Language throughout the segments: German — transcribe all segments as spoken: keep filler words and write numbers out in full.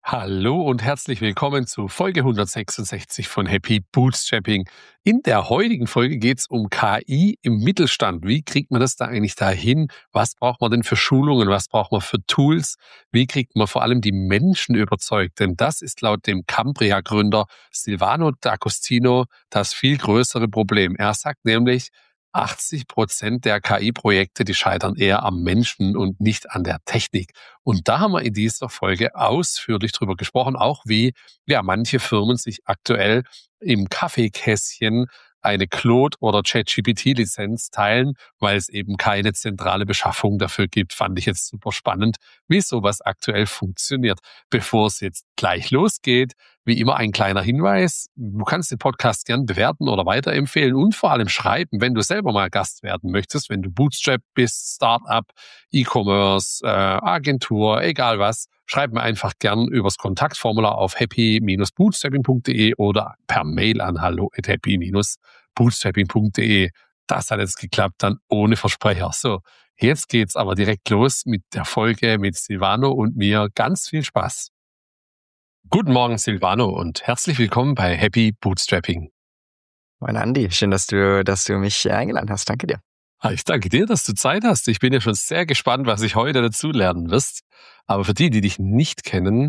Hallo und herzlich willkommen zu Folge hundertsechsundsechzig von Happy Bootstrapping. In der heutigen Folge geht es um K I im Mittelstand. Wie kriegt man das da eigentlich dahin? Was braucht man denn für Schulungen? Was braucht man für Tools? Wie kriegt man vor allem die Menschen überzeugt? Denn das ist laut dem Cambria-Gründer Silvano D'Agostino das viel größere Problem. Er sagt nämlich, achtzig Prozent der K I-Projekte, die scheitern eher am Menschen und nicht an der Technik. Und da haben wir in dieser Folge ausführlich drüber gesprochen, auch wie ja manche Firmen sich aktuell im Kaffeekästchen eine Claude- oder ChatGPT-Lizenz teilen, weil es eben keine zentrale Beschaffung dafür gibt. Fand ich jetzt super spannend, wie sowas aktuell funktioniert. Bevor es jetzt gleich losgeht, wie immer ein kleiner Hinweis. Du kannst den Podcast gern bewerten oder weiterempfehlen und vor allem schreiben, wenn du selber mal Gast werden möchtest, wenn du Bootstrap bist, Startup, E-Commerce, äh, Agentur, egal was. Schreib mir einfach gern übers Kontaktformular auf happy Bindestrich bootstrapping punkt de oder per Mail an hallo at happy Bindestrich bootstrapping punkt de. Das hat jetzt geklappt, dann ohne Versprecher. So, jetzt geht's aber direkt los mit der Folge mit Silvano und mir. Ganz viel Spaß. Guten Morgen, Silvano, und herzlich willkommen bei Happy Bootstrapping. Moin Andi, schön, dass du, dass du mich eingeladen hast. Danke dir. Ich danke dir, dass du Zeit hast. Ich bin ja schon sehr gespannt, was ich heute dazu lernen wirst. Aber für die, die dich nicht kennen,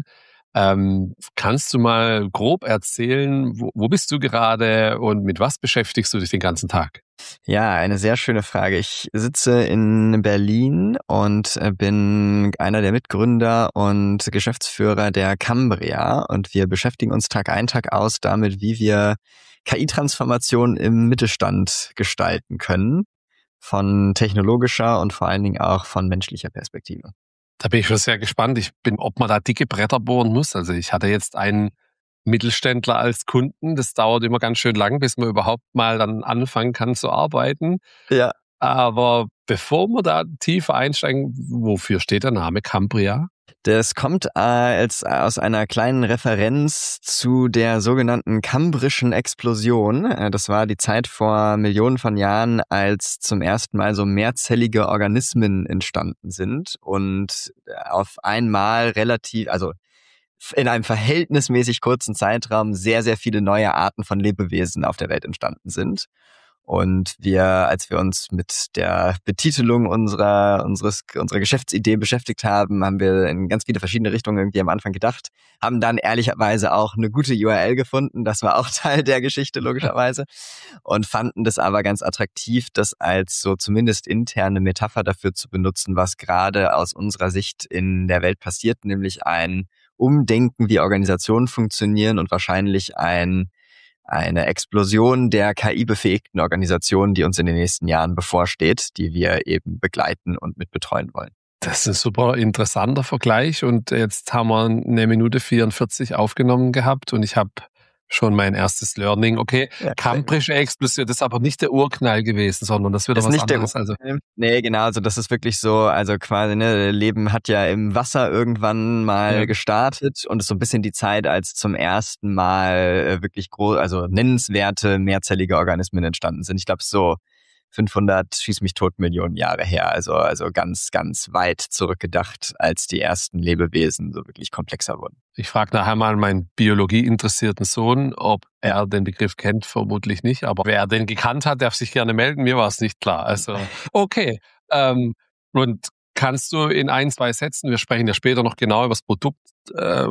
ähm, kannst du mal grob erzählen, wo, wo bist du gerade und mit was beschäftigst du dich den ganzen Tag? Ja, eine sehr schöne Frage. Ich sitze in Berlin und bin einer der Mitgründer und Geschäftsführer der Cambria und wir beschäftigen uns Tag ein, Tag aus damit, wie wir K I-Transformation im Mittelstand gestalten können, von technologischer und vor allen Dingen auch von menschlicher Perspektive. Da bin ich schon sehr gespannt. Ich bin, ob man da dicke Bretter bohren muss. Also ich hatte jetzt einen Mittelständler als Kunden. Das dauert immer ganz schön lang, bis man überhaupt mal dann anfangen kann zu arbeiten. Ja. Aber bevor wir da tiefer einsteigen, wofür steht der Name Cambria? Das kommt äh, als aus einer kleinen Referenz zu der sogenannten kambrischen Explosion. Äh, das war die Zeit vor Millionen von Jahren, als zum ersten Mal so mehrzellige Organismen entstanden sind und auf einmal relativ, also in einem verhältnismäßig kurzen Zeitraum sehr, sehr viele neue Arten von Lebewesen auf der Welt entstanden sind. Und wir, als wir uns mit der Betitelung unserer, unseres, unserer Geschäftsidee beschäftigt haben, haben wir in ganz viele verschiedene Richtungen irgendwie am Anfang gedacht, haben dann ehrlicherweise auch eine gute U R L gefunden. Das war auch Teil der Geschichte, logischerweise. Und fanden das aber ganz attraktiv, das als so zumindest interne Metapher dafür zu benutzen, was gerade aus unserer Sicht in der Welt passiert, nämlich ein Umdenken, wie Organisationen funktionieren und wahrscheinlich ein eine Explosion der K I-befähigten Organisationen, die uns in den nächsten Jahren bevorsteht, die wir eben begleiten und mit betreuen wollen. Das ist ein super interessanter Vergleich und jetzt haben wir eine Minute vierundvierzig aufgenommen gehabt und ich habe schon mein erstes Learning. Okay, ja, Cambrische Explosion, das ist aber nicht der Urknall gewesen, sondern das wird was nicht anderes. Der also nee, genau, also das ist wirklich so, also quasi, ne, Leben hat ja im Wasser irgendwann mal ja. gestartet und ist so ein bisschen die Zeit, als zum ersten Mal wirklich groß, also nennenswerte mehrzellige Organismen entstanden sind. Ich glaube so fünfhundert schieß mich tot Millionen Jahre her, also also ganz ganz weit zurückgedacht, als die ersten Lebewesen so wirklich komplexer wurden. Ich frage nachher mal meinen biologieinteressierten Sohn, ob er den Begriff kennt, vermutlich nicht, aber wer den gekannt hat, darf sich gerne melden, mir war es nicht klar. Also okay, ähm, und kannst du in ein, zwei Sätzen, wir sprechen ja später noch genau über das Produkt, äh,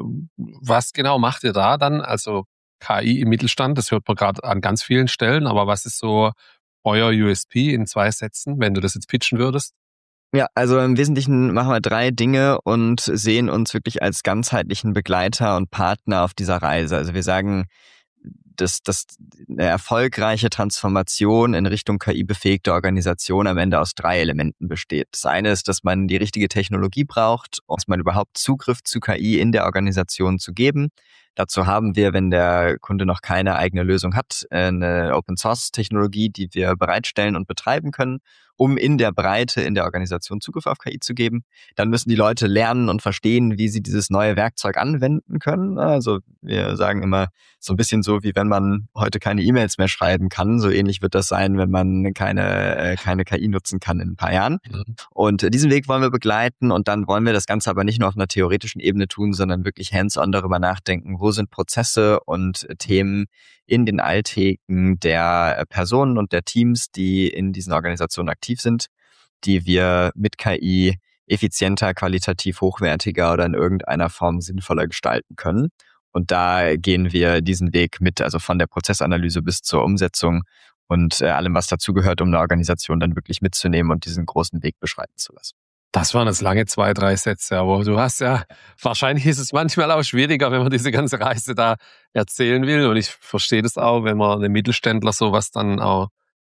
was genau macht ihr da dann, also K I im Mittelstand, das hört man gerade an ganz vielen Stellen, aber was ist so euer U S P in zwei Sätzen, wenn du das jetzt pitchen würdest? Ja, also im Wesentlichen machen wir drei Dinge und sehen uns wirklich als ganzheitlichen Begleiter und Partner auf dieser Reise. Also wir sagen, dass, dass eine erfolgreiche Transformation in Richtung K I-befähigte Organisation am Ende aus drei Elementen besteht. Das eine ist, dass man die richtige Technologie braucht, um man überhaupt Zugriff zu K I in der Organisation zu geben. Dazu haben wir, wenn der Kunde noch keine eigene Lösung hat, eine Open-Source-Technologie, die wir bereitstellen und betreiben können, um in der Breite in der Organisation Zugriff auf K I zu geben. Dann müssen die Leute lernen und verstehen, wie sie dieses neue Werkzeug anwenden können. Also wir sagen immer so ein bisschen so, wie wenn man heute keine E-Mails mehr schreiben kann. So ähnlich wird das sein, wenn man keine, äh, keine K I nutzen kann in ein paar Jahren. Mhm. Und diesen Weg wollen wir begleiten und dann wollen wir das Ganze aber nicht nur auf einer theoretischen Ebene tun, sondern wirklich hands-on darüber nachdenken, wo sind Prozesse und Themen in den Alltägen der Personen und der Teams, die in diesen Organisationen aktiv sind, die wir mit K I effizienter, qualitativ hochwertiger oder in irgendeiner Form sinnvoller gestalten können. Und da gehen wir diesen Weg mit, also von der Prozessanalyse bis zur Umsetzung und äh, allem, was dazugehört, um eine Organisation dann wirklich mitzunehmen und diesen großen Weg beschreiten zu lassen. Das waren jetzt lange zwei, drei Sätze, aber du hast ja, wahrscheinlich ist es manchmal auch schwieriger, wenn man diese ganze Reise da erzählen will. Und ich verstehe das auch, wenn man einem Mittelständler sowas dann auch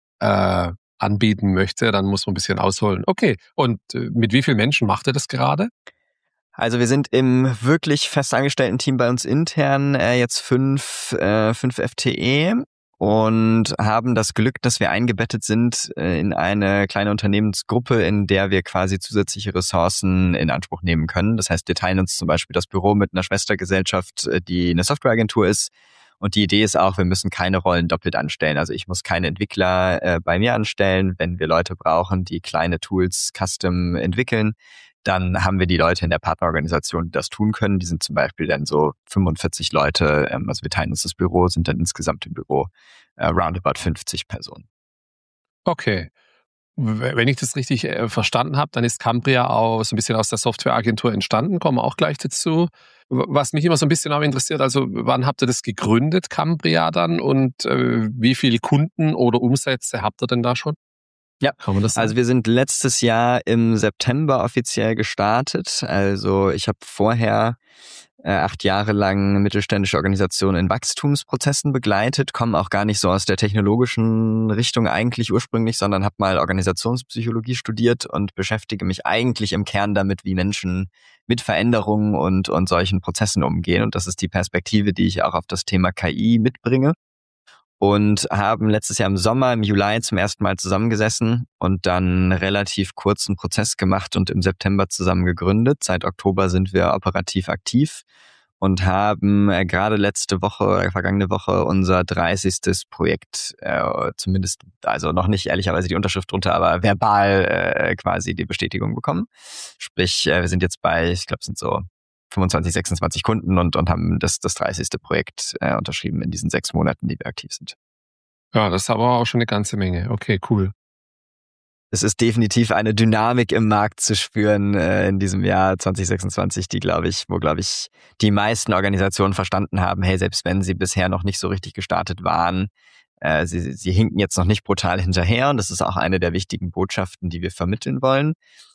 äh, anbieten möchte, dann muss man ein bisschen ausholen. Okay, und äh, mit wie vielen Menschen macht ihr das gerade? Also wir sind im wirklich festangestellten Team bei uns intern äh, jetzt fünf, äh, fünf F T E und haben das Glück, dass wir eingebettet sind äh, in eine kleine Unternehmensgruppe, in der wir quasi zusätzliche Ressourcen in Anspruch nehmen können. Das heißt, wir teilen uns zum Beispiel das Büro mit einer Schwestergesellschaft, die eine Softwareagentur ist. Und die Idee ist auch, wir müssen keine Rollen doppelt anstellen. Also ich muss keine Entwickler äh, bei mir anstellen. Wenn wir Leute brauchen, die kleine Tools custom entwickeln, dann haben wir die Leute in der Partnerorganisation, die das tun können. Die sind zum Beispiel dann so fünfundvierzig Leute. Ähm, also wir teilen uns das Büro, sind dann insgesamt im Büro äh, roundabout fünfzig Personen. Okay. Wenn ich das richtig äh, verstanden habe, dann ist Cambria auch so ein bisschen aus der Softwareagentur entstanden. Kommen wir auch gleich dazu. Was mich immer so ein bisschen auch interessiert, also wann habt ihr das gegründet, Cambria dann? Und äh, wie viele Kunden oder Umsätze habt ihr denn da schon? Ja, also wir sind letztes Jahr im September offiziell gestartet. Also ich habe vorher äh, acht Jahre lang mittelständische Organisationen in Wachstumsprozessen begleitet, komme auch gar nicht so aus der technologischen Richtung eigentlich ursprünglich, sondern habe mal Organisationspsychologie studiert und beschäftige mich eigentlich im Kern damit, wie Menschen mit Veränderungen und, und solchen Prozessen umgehen. Und das ist die Perspektive, die ich auch auf das Thema K I mitbringe. Und haben letztes Jahr im Sommer, im Juli zum ersten Mal zusammengesessen und dann relativ kurzen Prozess gemacht und im September zusammen gegründet. Seit Oktober sind wir operativ aktiv und haben äh, gerade letzte Woche oder vergangene Woche unser dreißigstes Projekt, äh, zumindest, also noch nicht ehrlicherweise die Unterschrift drunter, aber verbal äh, quasi die Bestätigung bekommen. Sprich, äh, wir sind jetzt bei, ich glaube, es sind so fünfundzwanzig, sechsundzwanzig Kunden und, und haben das, das dreißigste Projekt äh, unterschrieben in diesen sechs Monaten, die wir aktiv sind. Ja, das ist aber auch schon eine ganze Menge. Okay, cool. Es ist definitiv eine Dynamik im Markt zu spüren äh, in diesem Jahr zwanzig sechsundzwanzig, die, glaube ich, wo, glaube ich, die meisten Organisationen verstanden haben, hey, selbst wenn sie bisher noch nicht so richtig gestartet waren, äh, sie, sie hinken jetzt noch nicht brutal hinterher. Und das ist auch eine der wichtigen Botschaften, die wir vermitteln wollen.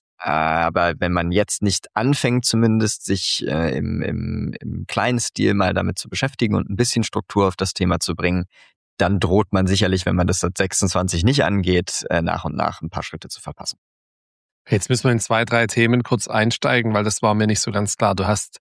Aber wenn man jetzt nicht anfängt, zumindest sich äh, im, im, im kleinen Stil mal damit zu beschäftigen und ein bisschen Struktur auf das Thema zu bringen, dann droht man sicherlich, wenn man das seit sechsundzwanzig nicht angeht, äh, nach und nach ein paar Schritte zu verpassen. Jetzt müssen wir in zwei, drei Themen kurz einsteigen, weil das war mir nicht so ganz klar. Du hast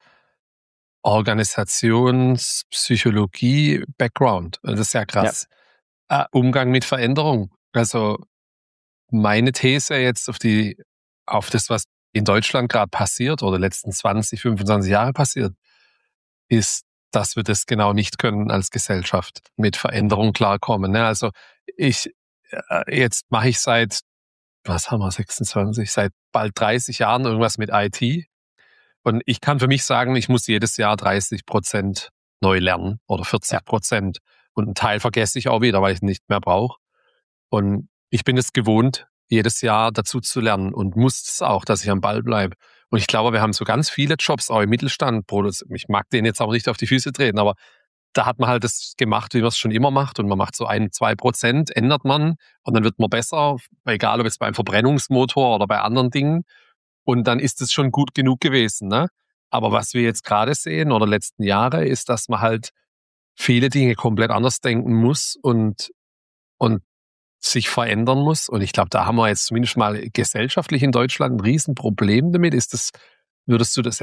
Organisationspsychologie-Background. Das ist ja krass. Ja. Äh, Umgang mit Veränderung. Also meine These jetzt auf die auf das, was in Deutschland gerade passiert oder letzten zwanzig, fünfundzwanzig Jahre passiert, ist, dass wir das genau nicht können als Gesellschaft, mit Veränderung klarkommen. Also ich, jetzt mache ich seit, was haben wir, sechsundzwanzig, seit bald dreißig Jahren irgendwas mit I T. Und ich kann für mich sagen, ich muss jedes Jahr dreißig Prozent neu lernen oder vierzig Prozent. Ja. Und einen Teil vergesse ich auch wieder, weil ich ihn nicht mehr brauche. Und ich bin es gewohnt, jedes Jahr dazu zu lernen und muss es auch, dass ich am Ball bleibe. Und ich glaube, wir haben so ganz viele Jobs, auch im Mittelstand. Ich mag den jetzt auch nicht auf die Füße treten, aber da hat man halt das gemacht, wie man es schon immer macht. Und man macht so ein, zwei Prozent, ändert man und dann wird man besser, egal ob jetzt beim Verbrennungsmotor oder bei anderen Dingen. Und dann ist es schon gut genug gewesen. Ne? Aber was wir jetzt gerade sehen oder letzten Jahre, ist, dass man halt viele Dinge komplett anders denken muss und, und sich verändern muss. Und ich glaube, da haben wir jetzt zumindest mal gesellschaftlich in Deutschland ein Riesenproblem damit. Ist das, würdest du das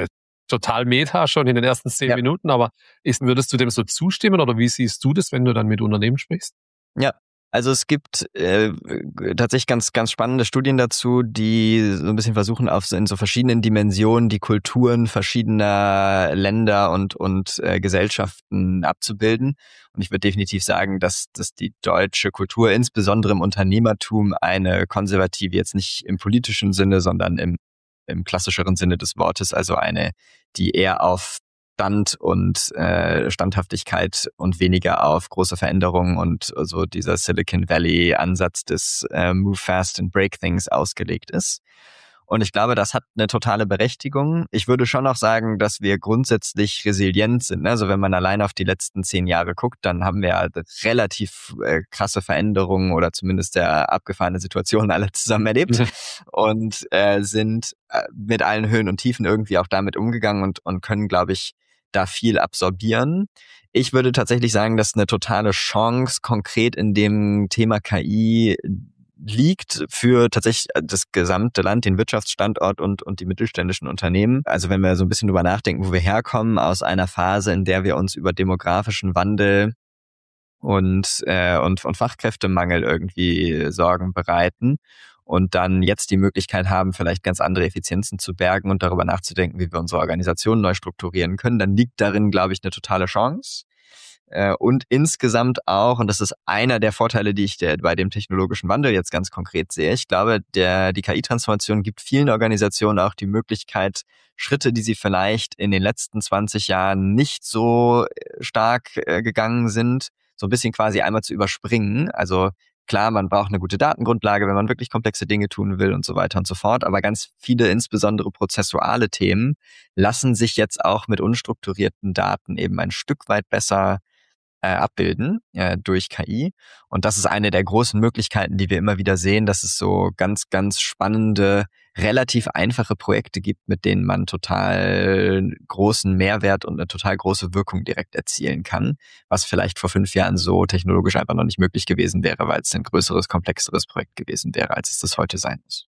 total meta schon in den ersten zehn Ja. Minuten, aber ist, würdest du dem so zustimmen oder wie siehst du das, wenn du dann mit Unternehmen sprichst? Ja, also es gibt äh, tatsächlich ganz ganz spannende Studien dazu, die so ein bisschen versuchen, auf so, in so verschiedenen Dimensionen die Kulturen verschiedener Länder und und äh, Gesellschaften abzubilden. Und ich würde definitiv sagen, dass dass die deutsche Kultur insbesondere im Unternehmertum eine konservative, jetzt nicht im politischen Sinne, sondern im im klassischeren Sinne des Wortes, also eine, die eher auf Stand und äh, Standhaftigkeit und weniger auf große Veränderungen und so dieser Silicon Valley Ansatz des äh, Move Fast and Break Things ausgelegt ist. Und ich glaube, das hat eine totale Berechtigung. Ich würde schon auch sagen, dass wir grundsätzlich resilient sind. Also wenn man allein auf die letzten zehn Jahre guckt, dann haben wir halt relativ äh, krasse Veränderungen oder zumindest sehr abgefahrene Situationen alle zusammen erlebt Mhm. und äh, sind äh, mit allen Höhen und Tiefen irgendwie auch damit umgegangen und, und können, glaube ich, da viel absorbieren. Ich würde tatsächlich sagen, dass eine totale Chance konkret in dem Thema K I liegt für tatsächlich das gesamte Land, den Wirtschaftsstandort und, und die mittelständischen Unternehmen. Also wenn wir so ein bisschen drüber nachdenken, wo wir herkommen, aus einer Phase, in der wir uns über demografischen Wandel und, äh, und, und Fachkräftemangel irgendwie Sorgen bereiten und dann jetzt die Möglichkeit haben, vielleicht ganz andere Effizienzen zu bergen und darüber nachzudenken, wie wir unsere Organisation neu strukturieren können, dann liegt darin, glaube ich, eine totale Chance. Und insgesamt auch, und das ist einer der Vorteile, die ich der, bei dem technologischen Wandel jetzt ganz konkret sehe, ich glaube, der, die K I-Transformation gibt vielen Organisationen auch die Möglichkeit, Schritte, die sie vielleicht in den letzten zwanzig Jahren nicht so stark äh, gegangen sind, so ein bisschen quasi einmal zu überspringen. Also klar, man braucht eine gute Datengrundlage, wenn man wirklich komplexe Dinge tun will und so weiter und so fort. Aber ganz viele, insbesondere prozessuale Themen, lassen sich jetzt auch mit unstrukturierten Daten eben ein Stück weit besser äh, abbilden äh, durch K I. Und das ist eine der großen Möglichkeiten, die wir immer wieder sehen, dass es so ganz, ganz spannende, relativ einfache Projekte gibt, mit denen man total großen Mehrwert und eine total große Wirkung direkt erzielen kann, was vielleicht vor fünf Jahren so technologisch einfach noch nicht möglich gewesen wäre, weil es ein größeres, komplexeres Projekt gewesen wäre, als es das heute sein muss.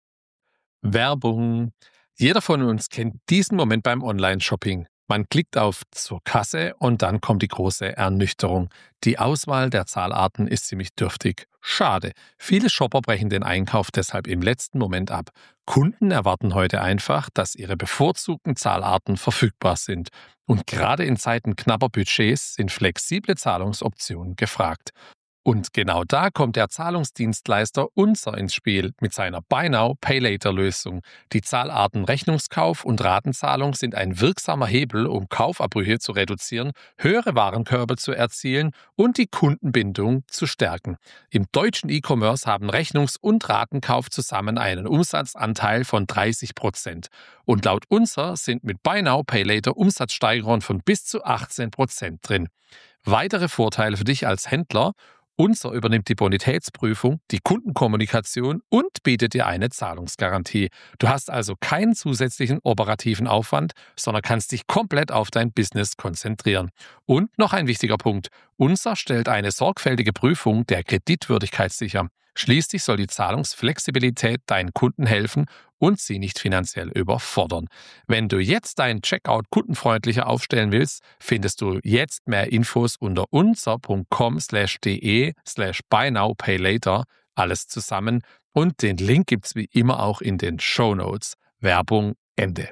Werbung. Jeder von uns kennt diesen Moment beim Online-Shopping. Man klickt auf zur Kasse und dann kommt die große Ernüchterung. Die Auswahl der Zahlarten ist ziemlich dürftig. Schade. Viele Shopper brechen den Einkauf deshalb im letzten Moment ab. Kunden erwarten heute einfach, dass ihre bevorzugten Zahlarten verfügbar sind. Und gerade in Zeiten knapper Budgets sind flexible Zahlungsoptionen gefragt. Und genau da kommt der Zahlungsdienstleister Unser ins Spiel mit seiner Buy Now, Pay Later Lösung. Die Zahlarten Rechnungskauf und Ratenzahlung sind ein wirksamer Hebel, um Kaufabbrüche zu reduzieren, höhere Warenkörbe zu erzielen und die Kundenbindung zu stärken. Im deutschen E-Commerce haben Rechnungs- und Ratenkauf zusammen einen Umsatzanteil von dreißig Prozent. Und laut Unser sind mit Buy Now, Pay Later Umsatzsteigerungen von bis zu achtzehn Prozent drin. Weitere Vorteile für dich als Händler: Unser übernimmt die Bonitätsprüfung, die Kundenkommunikation und bietet dir eine Zahlungsgarantie. Du hast also keinen zusätzlichen operativen Aufwand, sondern kannst dich komplett auf dein Business konzentrieren. Und noch ein wichtiger Punkt: Unser stellt eine sorgfältige Prüfung der Kreditwürdigkeit sicher. Schließlich soll die Zahlungsflexibilität deinen Kunden helfen und sie nicht finanziell überfordern. Wenn du jetzt deinen Checkout kundenfreundlicher aufstellen willst, findest du jetzt mehr Infos unter unser.com slash de slash buy now pay later, alles zusammen, und den Link gibt's wie immer auch in den Shownotes. Werbung Ende.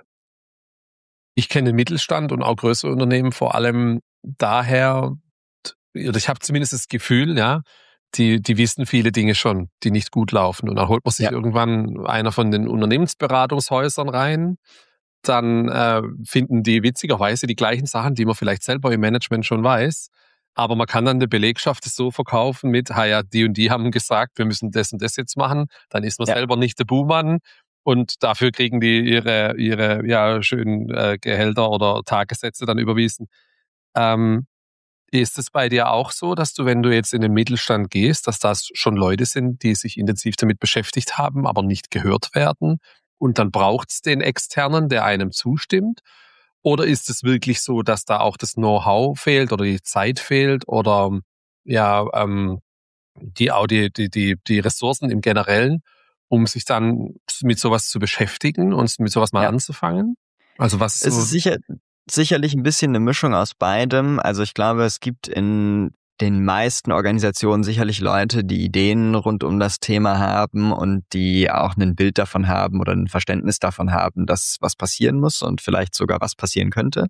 Ich kenne den Mittelstand und auch größere Unternehmen vor allem daher, oder ich habe zumindest das Gefühl, ja, die, die wissen viele Dinge schon, die nicht gut laufen. Und dann holt man sich Ja. irgendwann einer von den Unternehmensberatungshäusern rein. Dann äh, finden die witzigerweise die gleichen Sachen, die man vielleicht selber im Management schon weiß. Aber man kann dann der Belegschaft es so verkaufen mit, ha ja, die und die haben gesagt, wir müssen das und das jetzt machen. Dann ist man Ja. selber nicht der Buhmann. Und dafür kriegen die ihre, ihre ja, schönen äh, Gehälter oder Tagessätze dann überwiesen. Ähm, Ist es bei dir auch so, dass du, wenn du jetzt in den Mittelstand gehst, dass das schon Leute sind, die sich intensiv damit beschäftigt haben, aber nicht gehört werden? Und dann braucht es den Externen, der einem zustimmt? Oder ist es wirklich so, dass da auch das Know-how fehlt oder die Zeit fehlt oder ja, ähm, die, auch die, die, die, die Ressourcen im Generellen, um sich dann mit sowas zu beschäftigen und mit sowas mal Ja. anzufangen? Also was Es so ist sicher, sicherlich ein bisschen eine Mischung aus beidem. Also ich glaube, es gibt in den meisten Organisationen sicherlich Leute, die Ideen rund um das Thema haben und die auch ein Bild davon haben oder ein Verständnis davon haben, dass was passieren muss und vielleicht sogar was passieren könnte.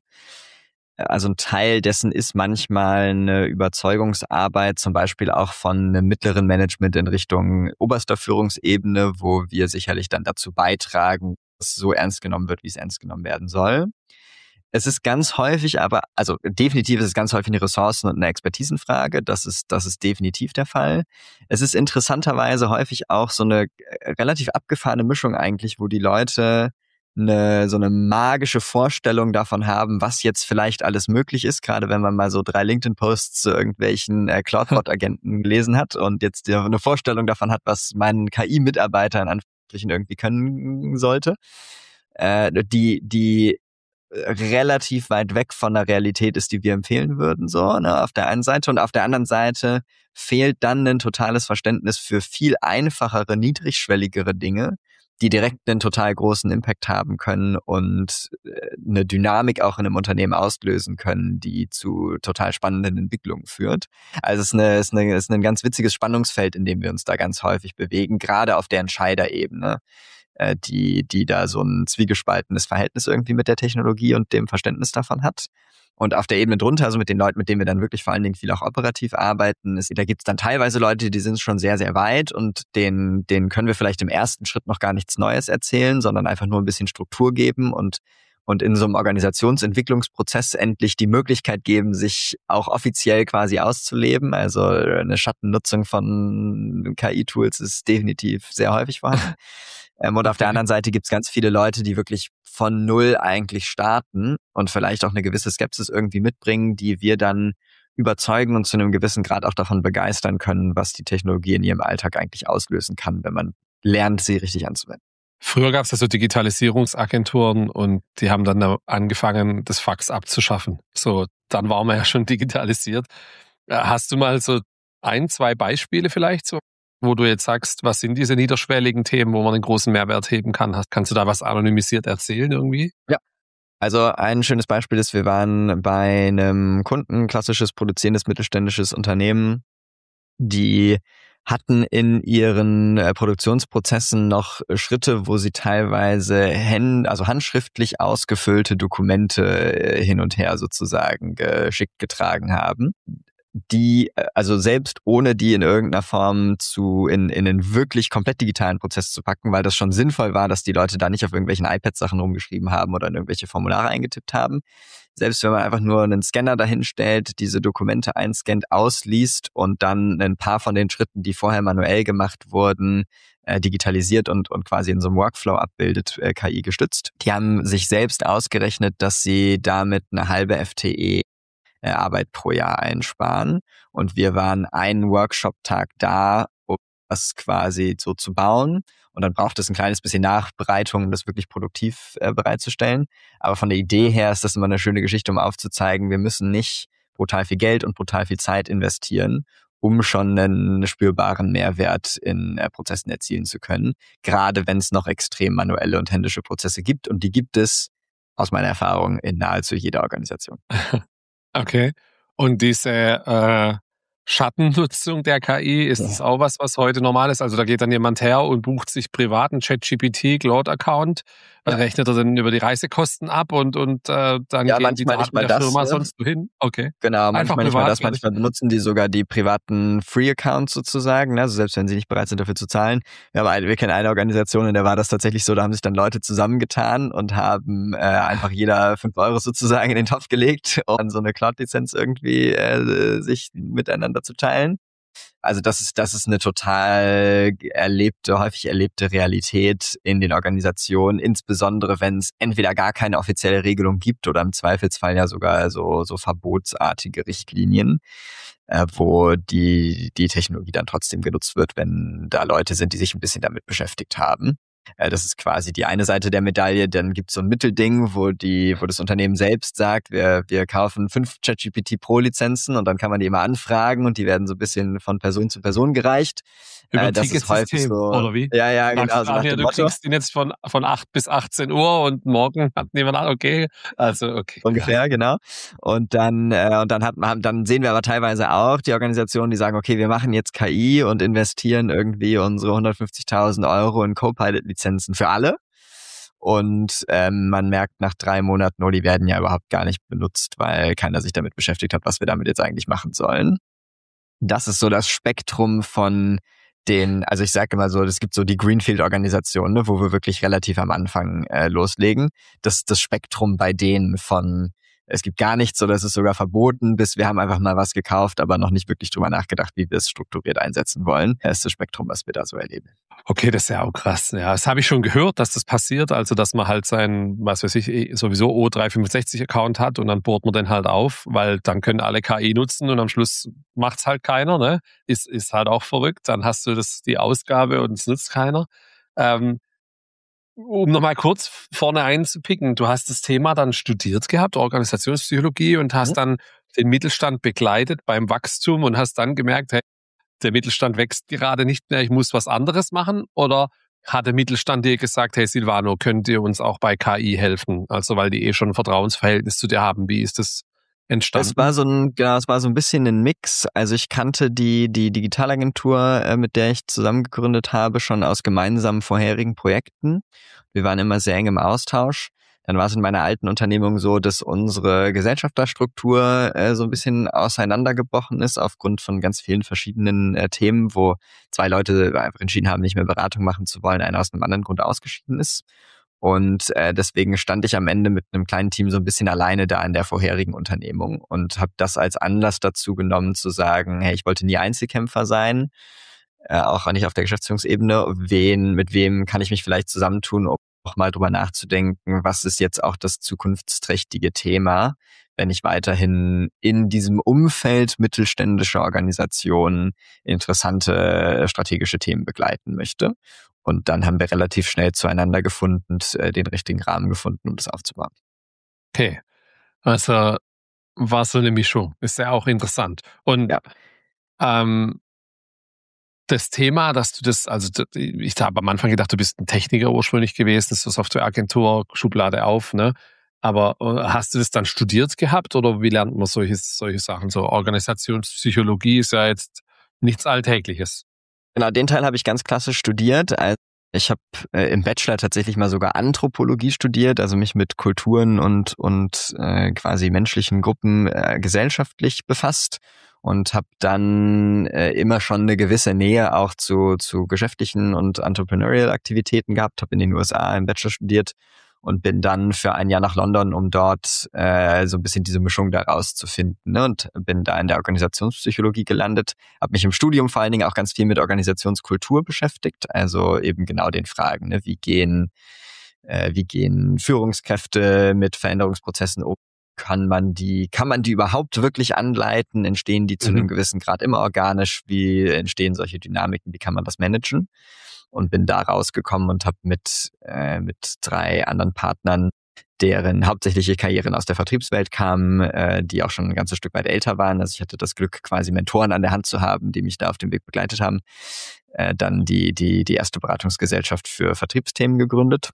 Also ein Teil dessen ist manchmal eine Überzeugungsarbeit, zum Beispiel auch von einem mittleren Management in Richtung oberster Führungsebene, wo wir sicherlich dann dazu beitragen, dass es so ernst genommen wird, wie es ernst genommen werden soll. Es ist ganz häufig aber, also definitiv ist es ganz häufig eine Ressourcen- und eine Expertisenfrage. Das ist, das ist definitiv der Fall. Es ist interessanterweise häufig auch so eine relativ abgefahrene Mischung eigentlich, wo die Leute eine, so eine magische Vorstellung davon haben, was jetzt vielleicht alles möglich ist, gerade wenn man mal so drei LinkedIn-Posts zu irgendwelchen äh, Cloudbot-Agenten gelesen hat und jetzt ja eine Vorstellung davon hat, was mein K I-Mitarbeiter in Anführungsstrichen irgendwie können sollte. Äh, die, die relativ weit weg von der Realität ist, die wir empfehlen würden, so, ne, auf der einen Seite. Und auf der anderen Seite fehlt dann ein totales Verständnis für viel einfachere, niedrigschwelligere Dinge, die direkt einen total großen Impact haben können und eine Dynamik auch in einem Unternehmen auslösen können, die zu total spannenden Entwicklungen führt. Also es ist, eine, es ist, eine, es ist ein ganz witziges Spannungsfeld, in dem wir uns da ganz häufig bewegen, gerade auf der Entscheiderebene, die, die da so ein zwiegespaltenes Verhältnis irgendwie mit der Technologie und dem Verständnis davon hat. Und auf der Ebene drunter, also mit den Leuten, mit denen wir dann wirklich vor allen Dingen viel auch operativ arbeiten, ist, da gibt es dann teilweise Leute, die sind schon sehr, sehr weit und denen, denen können wir vielleicht im ersten Schritt noch gar nichts Neues erzählen, sondern einfach nur ein bisschen Struktur geben und und in so einem Organisationsentwicklungsprozess endlich die Möglichkeit geben, sich auch offiziell quasi auszuleben. Also eine Schattennutzung von K I-Tools ist definitiv sehr häufig vorhanden. Ähm, und okay. Auf der anderen Seite gibt's ganz viele Leute, die wirklich von Null eigentlich starten und vielleicht auch eine gewisse Skepsis irgendwie mitbringen, die wir dann überzeugen und zu einem gewissen Grad auch davon begeistern können, was die Technologie in ihrem Alltag eigentlich auslösen kann, wenn man lernt, sie richtig anzuwenden. Früher gab es ja so Digitalisierungsagenturen und die haben dann angefangen, das Fax abzuschaffen. So, dann waren wir ja schon digitalisiert. Hast du mal so ein, zwei Beispiele vielleicht, so, wo du jetzt sagst, was sind diese niederschwelligen Themen, wo man einen großen Mehrwert heben kann? Kannst du da was anonymisiert erzählen irgendwie? Ja. Also ein schönes Beispiel ist, wir waren bei einem Kunden, klassisches produzierendes mittelständisches Unternehmen, die hatten in ihren äh, Produktionsprozessen noch Schritte, wo sie teilweise hand, also handschriftlich ausgefüllte Dokumente äh, hin und her sozusagen geschickt getragen haben, die, also selbst ohne die in irgendeiner Form zu in, in einen wirklich komplett digitalen Prozess zu packen, weil das schon sinnvoll war, dass die Leute da nicht auf irgendwelchen iPads Sachen rumgeschrieben haben oder in irgendwelche Formulare eingetippt haben. Selbst wenn man einfach nur einen Scanner dahinstellt, diese Dokumente einscannt, ausliest und dann ein paar von den Schritten, die vorher manuell gemacht wurden, äh, digitalisiert und, und quasi in so einem Workflow abbildet, äh, K I gestützt. Die haben sich selbst ausgerechnet, dass sie damit eine halbe F T E äh, Arbeit pro Jahr einsparen. Und wir waren einen Workshop-Tag da, um das quasi so zu bauen. Und dann braucht es ein kleines bisschen Nachbereitung, um das wirklich produktiv äh, bereitzustellen. Aber von der Idee her ist das immer eine schöne Geschichte, um aufzuzeigen, wir müssen nicht brutal viel Geld und brutal viel Zeit investieren, um schon einen spürbaren Mehrwert in äh, Prozessen erzielen zu können. Gerade wenn es noch extrem manuelle und händische Prozesse gibt. Und die gibt es aus meiner Erfahrung in nahezu jeder Organisation. Okay. Und diese äh, Schattennutzung der K I, ist das auch was, was heute normal ist? Also da geht dann jemand her und bucht sich privaten ChatGPT Cloud-Account, ja. Rechnet er dann über die Reisekosten ab und und äh, dann ja, gehen die Daten der das, Firma ja. sonst wohin? Okay. Genau, Einfach manchmal nicht mal das, privat, manchmal benutzen die sogar die privaten Free-Accounts sozusagen, ne? Also selbst wenn sie nicht bereit sind, dafür zu zahlen. Wir, haben eine, wir kennen eine Organisation, in der war das tatsächlich so, da haben sich dann Leute zusammengetan und haben äh, einfach jeder fünf Euro sozusagen in den Topf gelegt, um dann so eine Cloud-Lizenz irgendwie äh, sich miteinander zu teilen. Also das ist das ist eine total erlebte, häufig erlebte Realität in den Organisationen, insbesondere wenn es entweder gar keine offizielle Regelung gibt oder im Zweifelsfall ja sogar so so verbotsartige Richtlinien, äh, wo die die Technologie dann trotzdem genutzt wird, wenn da Leute sind, die sich ein bisschen damit beschäftigt haben. Das ist quasi die eine Seite der Medaille. Dann gibt es so ein Mittelding, wo die, wo das Unternehmen selbst sagt, wir, wir kaufen fünf ChatGPT Pro Lizenzen und dann kann man die immer anfragen und die werden so ein bisschen von Person zu Person gereicht. Über Äh, ein das ist häufig Ticketsystem, so, oder wie? ja, ja, Sagst genau, du, so ach nach ja, dem du Motto. kriegst den jetzt von, von acht bis achtzehn Uhr und morgen hat niemand an, okay. Also, okay, krass. Ungefähr, genau. Und dann, äh, und dann hat man, dann sehen wir aber teilweise auch die Organisationen, die sagen, okay, wir machen jetzt K I und investieren irgendwie unsere hundertfünfzigtausend Euro in Copilot-Lizenzen für alle. Und ähm, man merkt nach drei Monaten, oh, die werden ja überhaupt gar nicht benutzt, weil keiner sich damit beschäftigt hat, was wir damit jetzt eigentlich machen sollen. Das ist so das Spektrum von den, also ich sage immer so, es gibt so die Greenfield-Organisation, ne, wo wir wirklich relativ am Anfang äh, loslegen. Das das Spektrum bei denen von, es gibt gar nichts oder es ist sogar verboten, bis wir haben einfach mal was gekauft, aber noch nicht wirklich drüber nachgedacht, wie wir es strukturiert einsetzen wollen. Das ist das Spektrum, was wir da so erleben. Okay, das ist ja auch krass. Ja, das habe ich schon gehört, dass das passiert. Also, dass man halt sein, was weiß ich, sowieso O dreihundertfünfundsechzig-Account hat und dann bohrt man den halt auf, weil dann können alle K I nutzen und am Schluss macht's halt keiner, ne? Ist, ist halt auch verrückt. Dann hast du das, die Ausgabe und es nutzt keiner. Ähm, um nochmal kurz vorne einzupicken, du hast das Thema dann studiert gehabt, Organisationspsychologie, und hast Mhm. dann den Mittelstand begleitet beim Wachstum und hast dann gemerkt, hey, der Mittelstand wächst gerade nicht mehr, ich muss was anderes machen? Oder hat der Mittelstand dir gesagt, hey Silvano, könnt ihr uns auch bei K I helfen? Also weil die eh schon ein Vertrauensverhältnis zu dir haben. Wie ist das Es war entstanden? so ein, genau, es war so ein bisschen ein Mix. Also ich kannte die die Digitalagentur, äh, mit der ich zusammen gegründet habe, schon aus gemeinsamen vorherigen Projekten. Wir waren immer sehr eng im Austausch. Dann war es in meiner alten Unternehmung so, dass unsere Gesellschafterstruktur äh, so ein bisschen auseinandergebrochen ist aufgrund von ganz vielen verschiedenen äh, Themen, wo zwei Leute einfach entschieden haben, nicht mehr Beratung machen zu wollen, einer aus einem anderen Grund ausgeschieden ist. Und äh, deswegen stand ich am Ende mit einem kleinen Team so ein bisschen alleine da in der vorherigen Unternehmung und habe das als Anlass dazu genommen zu sagen, hey, ich wollte nie Einzelkämpfer sein, äh, auch nicht auf der Geschäftsführungsebene. Wen, mit wem kann ich mich vielleicht zusammentun, um auch mal drüber nachzudenken, was ist jetzt auch das zukunftsträchtige Thema, wenn ich weiterhin in diesem Umfeld mittelständischer Organisationen interessante strategische Themen begleiten möchte. Und dann haben wir relativ schnell zueinander gefunden und äh, den richtigen Rahmen gefunden, um das aufzubauen. Okay, also war so eine Mischung. Ist ja auch interessant. Und Ja. ähm, das Thema, dass du das, also ich habe am Anfang gedacht, du bist ein Techniker ursprünglich gewesen, so Softwareagentur, Schublade auf, ne? Aber äh, hast du das dann studiert gehabt oder wie lernt man solche, solche Sachen? So Organisationspsychologie ist ja jetzt nichts Alltägliches. Genau, den Teil habe ich ganz klassisch studiert. Also ich habe äh, im Bachelor tatsächlich mal sogar Anthropologie studiert, also mich mit Kulturen und und äh, quasi menschlichen Gruppen äh, gesellschaftlich befasst und habe dann äh, immer schon eine gewisse Nähe auch zu zu geschäftlichen und entrepreneurial Aktivitäten gehabt, habe in den U S A im Bachelor studiert und bin dann für ein Jahr nach London, um dort äh, so ein bisschen diese Mischung daraus zu finden, ne? Und bin da in der Organisationspsychologie gelandet, habe mich im Studium vor allen Dingen auch ganz viel mit Organisationskultur beschäftigt, also eben genau den Fragen, ne? Wie gehen äh, wie gehen Führungskräfte mit Veränderungsprozessen um? Kann man die, kann man die überhaupt wirklich anleiten? Entstehen die zu Mhm. einem gewissen Grad immer organisch? Wie entstehen solche Dynamiken? Wie kann man das managen? Und bin da rausgekommen und habe mit äh, mit drei anderen Partnern, deren hauptsächliche Karrieren aus der Vertriebswelt kamen, äh, die auch schon ein ganzes Stück weit älter waren. Also ich hatte das Glück, quasi Mentoren an der Hand zu haben, die mich da auf dem Weg begleitet haben. Äh, dann die die die erste Beratungsgesellschaft für Vertriebsthemen gegründet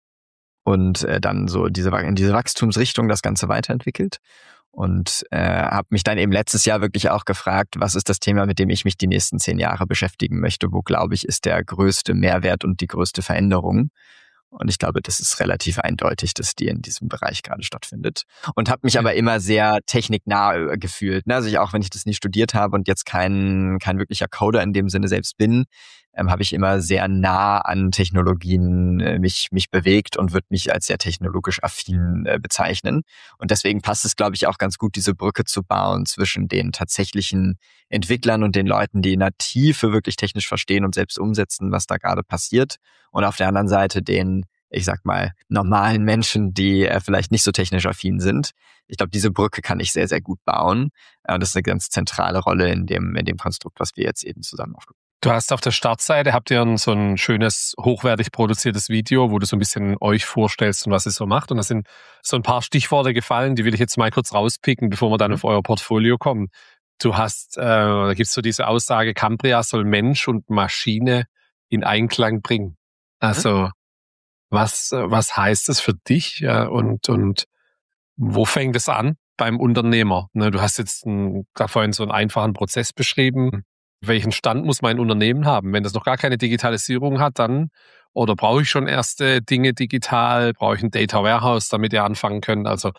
und äh, dann so diese in diese Wachstumsrichtung das Ganze weiterentwickelt. Und äh, habe mich dann eben letztes Jahr wirklich auch gefragt, was ist das Thema, mit dem ich mich die nächsten zehn Jahre beschäftigen möchte? Wo, glaube ich, ist der größte Mehrwert und die größte Veränderung? Und ich glaube, das ist relativ eindeutig, dass die in diesem Bereich gerade stattfindet. Und habe mich Ja. aber immer sehr techniknah gefühlt. Ne? Also ich, auch wenn ich das nie studiert habe und jetzt kein, kein wirklicher Coder in dem Sinne selbst bin, ähm, habe ich immer sehr nah an Technologien äh, mich, mich bewegt und würde mich als sehr technologisch affin äh, bezeichnen. Und deswegen passt es, glaube ich, auch ganz gut, diese Brücke zu bauen zwischen den tatsächlichen Entwicklern und den Leuten, die in der Tiefe wirklich technisch verstehen und selbst umsetzen, was da gerade passiert. Und auf der anderen Seite den, ich sag mal, normalen Menschen, die äh, vielleicht nicht so technisch affin sind. Ich glaube, diese Brücke kann ich sehr, sehr gut bauen. Äh, und das ist eine ganz zentrale Rolle in dem, in dem Konstrukt, was wir jetzt eben zusammen aufgebaut haben. Du hast auf der Startseite, habt ihr ein, so ein schönes, hochwertig produziertes Video, wo du so ein bisschen euch vorstellst und was ihr so macht. Und da sind so ein paar Stichworte gefallen, die will ich jetzt mal kurz rauspicken, bevor wir dann Mhm. auf euer Portfolio kommen. du hast, äh, da gibt's so diese Aussage, Cambria soll Mensch und Maschine in Einklang bringen. Also was, was heißt das für dich, ja, und, und wo fängt es an beim Unternehmer? Ne, du hast jetzt ein, da vorhin so einen einfachen Prozess beschrieben. Welchen Stand muss mein Unternehmen haben? Wenn das noch gar keine Digitalisierung hat, dann, oder brauche ich schon erste Dinge digital? Brauche ich ein Data Warehouse, damit ihr anfangen könnt? Also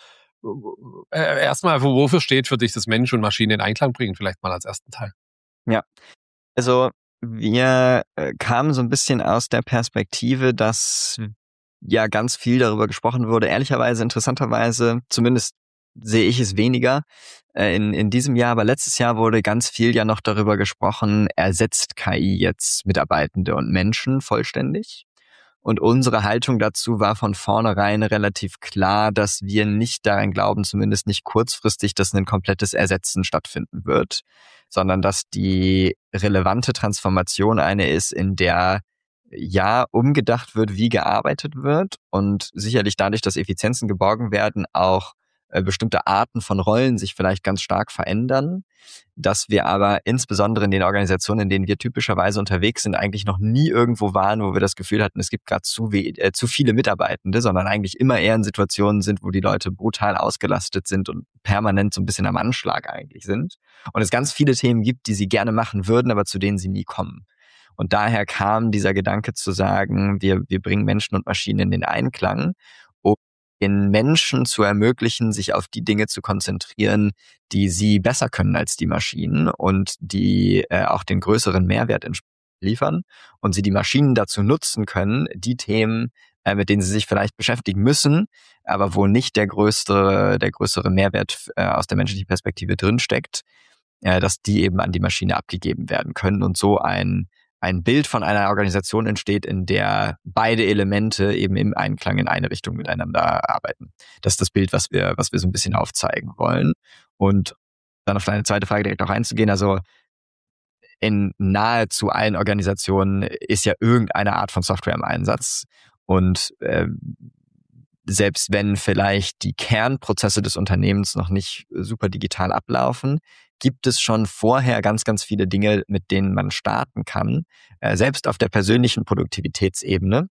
äh, erstmal, wofür steht für dich das Mensch und Maschine in Einklang bringen? Vielleicht mal als ersten Teil. Ja, also wir äh, kamen so ein bisschen aus der Perspektive, dass ja ganz viel darüber gesprochen wurde. Ehrlicherweise, interessanterweise, zumindest sehe ich es weniger äh, in, in diesem Jahr, aber letztes Jahr wurde ganz viel ja noch darüber gesprochen, ersetzt K I jetzt Mitarbeitende und Menschen vollständig? Und unsere Haltung dazu war von vornherein relativ klar, dass wir nicht daran glauben, zumindest nicht kurzfristig, dass ein komplettes Ersetzen stattfinden wird, sondern dass die relevante Transformation eine ist, in der ja umgedacht wird, wie gearbeitet wird und sicherlich dadurch, dass Effizienzen geborgen werden, auch äh, bestimmte Arten von Rollen sich vielleicht ganz stark verändern, dass wir aber insbesondere in den Organisationen, in denen wir typischerweise unterwegs sind, eigentlich noch nie irgendwo waren, wo wir das Gefühl hatten, es gibt gerade zu, we- äh, zu viele Mitarbeitende, sondern eigentlich immer eher in Situationen sind, wo die Leute brutal ausgelastet sind und permanent so ein bisschen am Anschlag eigentlich sind. Und es ganz viele Themen gibt, die sie gerne machen würden, aber zu denen sie nie kommen. Und daher kam dieser Gedanke zu sagen, wir, wir bringen Menschen und Maschinen in den Einklang, um den Menschen zu ermöglichen, sich auf die Dinge zu konzentrieren, die sie besser können als die Maschinen und die äh, auch den größeren Mehrwert liefern und sie die Maschinen dazu nutzen können, die Themen, äh, mit denen sie sich vielleicht beschäftigen müssen, aber wo nicht der größere, der größere Mehrwert äh, aus der menschlichen Perspektive drinsteckt, äh, dass die eben an die Maschine abgegeben werden können und so ein ein Bild von einer Organisation entsteht, in der beide Elemente eben im Einklang in eine Richtung miteinander arbeiten. Das ist das Bild, was wir, was wir so ein bisschen aufzeigen wollen. Und dann auf deine zweite Frage direkt auch einzugehen. Also in nahezu allen Organisationen ist ja irgendeine Art von Software im Einsatz. Und äh, selbst wenn vielleicht die Kernprozesse des Unternehmens noch nicht super digital ablaufen, gibt es schon vorher ganz, ganz viele Dinge, mit denen man starten kann, äh, selbst auf der persönlichen Produktivitätsebene,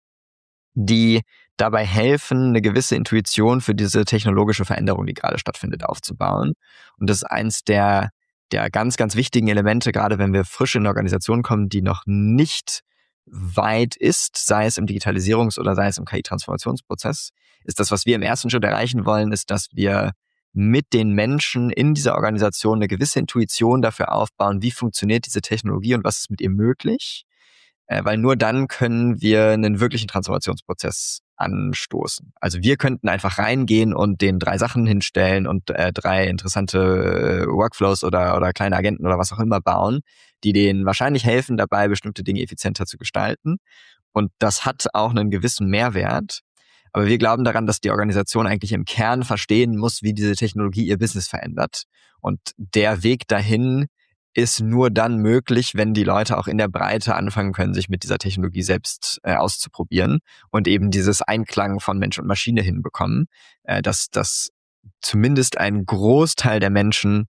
die dabei helfen, eine gewisse Intuition für diese technologische Veränderung, die gerade stattfindet, aufzubauen. Und das ist eins der, der ganz, ganz wichtigen Elemente, gerade wenn wir frisch in eine Organisation kommen, die noch nicht weit ist, sei es im Digitalisierungs- oder sei es im K I-Transformationsprozess, ist das, was wir im ersten Schritt erreichen wollen, ist, dass wir mit den Menschen in dieser Organisation eine gewisse Intuition dafür aufbauen, wie funktioniert diese Technologie und was ist mit ihr möglich. Äh, weil nur dann können wir einen wirklichen Transformationsprozess anstoßen. Also wir könnten einfach reingehen und den drei Sachen hinstellen und äh, drei interessante äh, Workflows oder, oder kleine Agenten oder was auch immer bauen, die denen wahrscheinlich helfen, dabei bestimmte Dinge effizienter zu gestalten. Und das hat auch einen gewissen Mehrwert. Aber wir glauben daran, dass die Organisation eigentlich im Kern verstehen muss, wie diese Technologie ihr Business verändert. Und der Weg dahin ist nur dann möglich, wenn die Leute auch in der Breite anfangen können, sich mit dieser Technologie selbst äh, auszuprobieren und eben dieses Einklang von Mensch und Maschine hinbekommen, äh, dass, dass zumindest ein Großteil der Menschen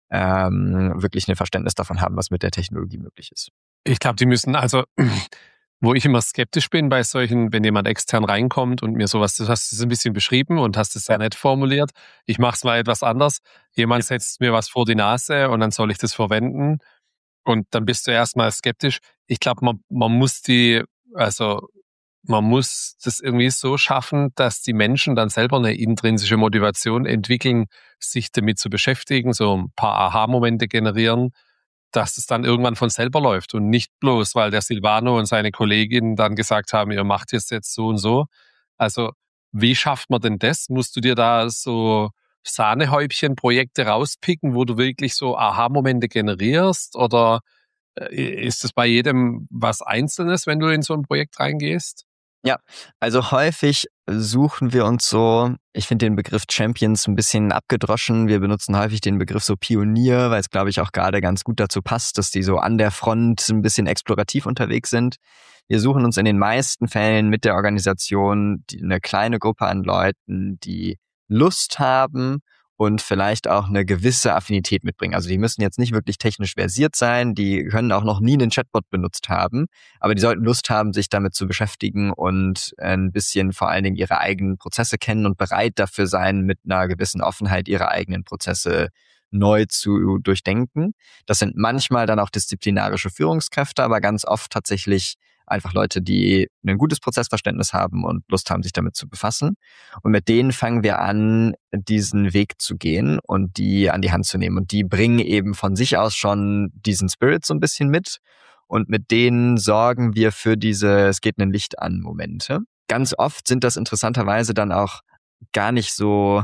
ähm, wirklich ein Verständnis davon haben, was mit der Technologie möglich ist. Ich glaube, die müssen also... Wo ich immer skeptisch bin bei solchen, wenn jemand extern reinkommt und mir sowas, du hast es ein bisschen beschrieben und hast es sehr nett formuliert. Ich mache es mal etwas anders. Jemand setzt mir was vor die Nase und dann soll ich das verwenden und dann bist du erstmal skeptisch. Ich glaube, man, man muss die, also man muss das irgendwie so schaffen, dass die Menschen dann selber eine intrinsische Motivation entwickeln, sich damit zu beschäftigen, so ein paar Aha-Momente generieren, dass es dann irgendwann von selber läuft und nicht bloß, weil der Silvano und seine Kollegin dann gesagt haben, ihr macht es jetzt so und so. Also wie schafft man denn das? Musst du dir da so Sahnehäubchen-Projekte rauspicken, wo du wirklich so Aha-Momente generierst? Oder ist es bei jedem was Einzelnes, wenn du in so ein Projekt reingehst? Ja, also häufig suchen wir uns so, ich finde den Begriff Champions ein bisschen abgedroschen. Wir benutzen häufig den Begriff so Pionier, weil es, glaube ich, auch gerade ganz gut dazu passt, dass die so an der Front ein bisschen explorativ unterwegs sind. Wir suchen uns in den meisten Fällen mit der Organisation die, eine kleine Gruppe an Leuten, die Lust haben und vielleicht auch eine gewisse Affinität mitbringen. Also die müssen jetzt nicht wirklich technisch versiert sein, die können auch noch nie einen Chatbot benutzt haben, aber die sollten Lust haben, sich damit zu beschäftigen und ein bisschen vor allen Dingen ihre eigenen Prozesse kennen und bereit dafür sein, mit einer gewissen Offenheit ihre eigenen Prozesse neu zu durchdenken. Das sind manchmal dann auch disziplinarische Führungskräfte, aber ganz oft tatsächlich einfach Leute, die ein gutes Prozessverständnis haben und Lust haben, sich damit zu befassen. Und mit denen fangen wir an, diesen Weg zu gehen und die an die Hand zu nehmen. Und die bringen eben von sich aus schon diesen Spirit so ein bisschen mit. Und mit denen sorgen wir für diese Es geht ein Licht an Momente. Ganz oft sind das interessanterweise dann auch gar nicht so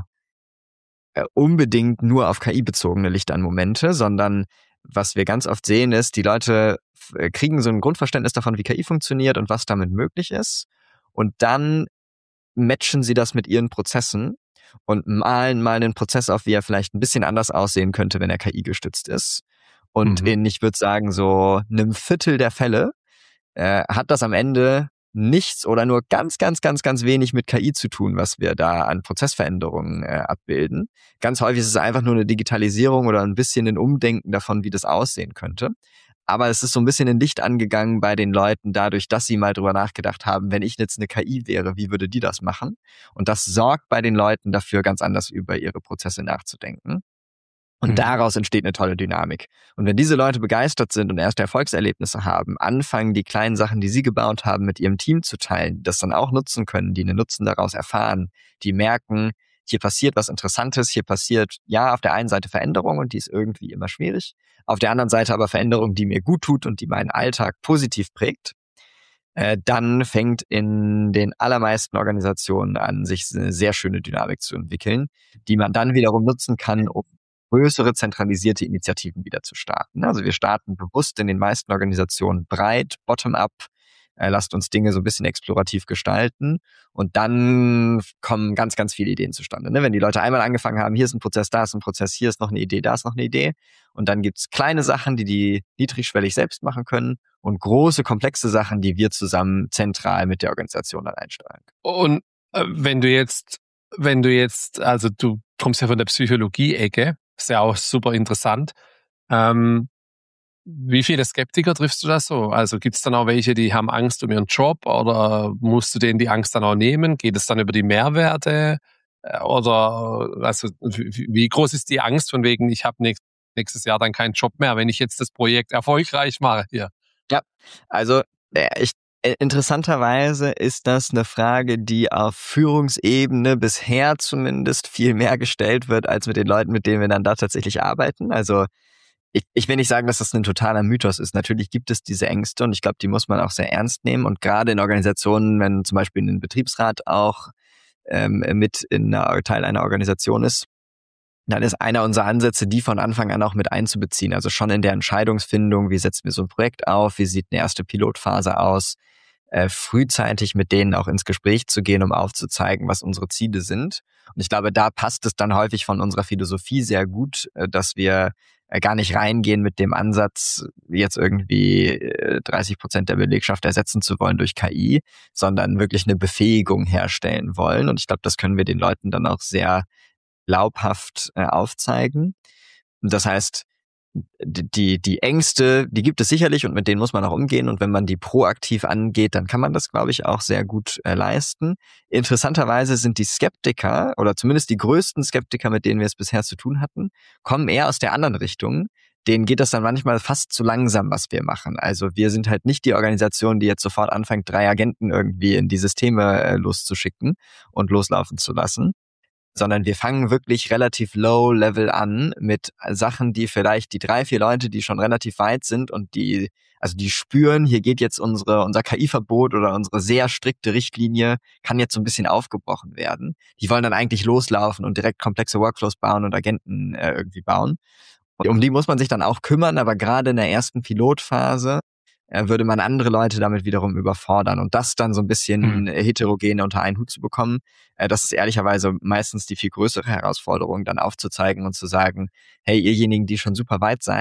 äh, unbedingt nur auf K I bezogene Licht an Momente, sondern was wir ganz oft sehen ist, die Leute kriegen so ein Grundverständnis davon, wie K I funktioniert und was damit möglich ist. Und dann matchen sie das mit ihren Prozessen und malen mal einen Prozess auf, wie er vielleicht ein bisschen anders aussehen könnte, wenn er K I gestützt ist. Und mhm. in, ich würde sagen, so einem Viertel der Fälle äh, hat das am Ende nichts oder nur ganz, ganz, ganz, ganz wenig mit K I zu tun, was wir da an Prozessveränderungen äh, abbilden. Ganz häufig ist es einfach nur eine Digitalisierung oder ein bisschen ein Umdenken davon, wie das aussehen könnte. Aber es ist so ein bisschen in Licht angegangen bei den Leuten dadurch, dass sie mal drüber nachgedacht haben, wenn ich jetzt eine K I wäre, wie würde die das machen? Und das sorgt bei den Leuten dafür, ganz anders über ihre Prozesse nachzudenken. Und mhm. daraus entsteht eine tolle Dynamik. Und wenn diese Leute begeistert sind und erste Erfolgserlebnisse haben, anfangen, die kleinen Sachen, die sie gebaut haben, mit ihrem Team zu teilen, das dann auch nutzen können, die einen Nutzen daraus erfahren, die merken, hier passiert was Interessantes, hier passiert, ja, auf der einen Seite Veränderung und die ist irgendwie immer schwierig, auf der anderen Seite aber Veränderung, die mir gut tut und die meinen Alltag positiv prägt, äh, dann fängt in den allermeisten Organisationen an, sich eine sehr schöne Dynamik zu entwickeln, die man dann wiederum nutzen kann, um größere zentralisierte Initiativen wieder zu starten. Also wir starten bewusst in den meisten Organisationen breit, bottom-up, äh, lasst uns Dinge so ein bisschen explorativ gestalten und dann kommen ganz, ganz viele Ideen zustande. Ne? Wenn die Leute einmal angefangen haben, hier ist ein Prozess, da ist ein Prozess, hier ist noch eine Idee, da ist noch eine Idee und dann gibt's kleine Sachen, die die niedrigschwellig selbst machen können und große, komplexe Sachen, die wir zusammen zentral mit der Organisation dann einsteuern. Und äh, wenn du jetzt, wenn du jetzt, also du kommst ja von der Psychologie-Ecke, ist ja auch super interessant. Ähm, wie viele Skeptiker triffst du da so? Also gibt es dann auch welche, die haben Angst um ihren Job oder musst du denen die Angst dann auch nehmen? Geht es dann über die Mehrwerte? Oder also wie groß ist die Angst von wegen, ich habe nächst, nächstes Jahr dann keinen Job mehr, wenn ich jetzt das Projekt erfolgreich mache hier? Ja, also ich interessanterweise ist das eine Frage, die auf Führungsebene bisher zumindest viel mehr gestellt wird, als mit den Leuten, mit denen wir dann da tatsächlich arbeiten. Also ich, ich will nicht sagen, dass das ein totaler Mythos ist. Natürlich gibt es diese Ängste und ich glaube, die muss man auch sehr ernst nehmen. Und gerade in Organisationen, wenn zum Beispiel ein Betriebsrat auch ähm, mit in einer, Teil einer Organisation ist, dann ist einer unserer Ansätze, die von Anfang an auch mit einzubeziehen. Also schon in der Entscheidungsfindung, wie setzen wir so ein Projekt auf, wie sieht eine erste Pilotphase aus, äh, frühzeitig mit denen auch ins Gespräch zu gehen, um aufzuzeigen, was unsere Ziele sind. Und ich glaube, da passt es dann häufig von unserer Philosophie sehr gut, äh, dass wir äh, gar nicht reingehen mit dem Ansatz, jetzt irgendwie äh, dreißig Prozent der Belegschaft ersetzen zu wollen durch K I, sondern wirklich eine Befähigung herstellen wollen. Und ich glaube, das können wir den Leuten dann auch sehr glaubhaft äh, aufzeigen. Das heißt, die die Ängste, die gibt es sicherlich und mit denen muss man auch umgehen und wenn man die proaktiv angeht, dann kann man das, glaube ich, auch sehr gut äh, leisten. Interessanterweise sind die Skeptiker oder zumindest die größten Skeptiker, mit denen wir es bisher zu tun hatten, kommen eher aus der anderen Richtung. Denen geht das dann manchmal fast zu langsam, was wir machen. Also wir sind halt nicht die Organisation, die jetzt sofort anfängt, drei Agenten irgendwie in die Systeme äh, loszuschicken und loslaufen zu lassen, sondern wir fangen wirklich relativ low level an mit Sachen, die vielleicht die drei, vier Leute, die schon relativ weit sind und die, also die spüren, hier geht jetzt unsere, unser K I-Verbot oder unsere sehr strikte Richtlinie, kann jetzt so ein bisschen aufgebrochen werden. Die wollen dann eigentlich loslaufen und direkt komplexe Workflows bauen und Agenten äh, irgendwie bauen. Und um die muss man sich dann auch kümmern, aber gerade in der ersten Pilotphase äh, würde man andere Leute damit wiederum überfordern. Und das dann so ein bisschen hm. heterogen unter einen Hut zu bekommen, äh, das ist ehrlicherweise meistens die viel größere Herausforderung, dann aufzuzeigen und zu sagen, hey, ihrjenigen, die schon super weit seid,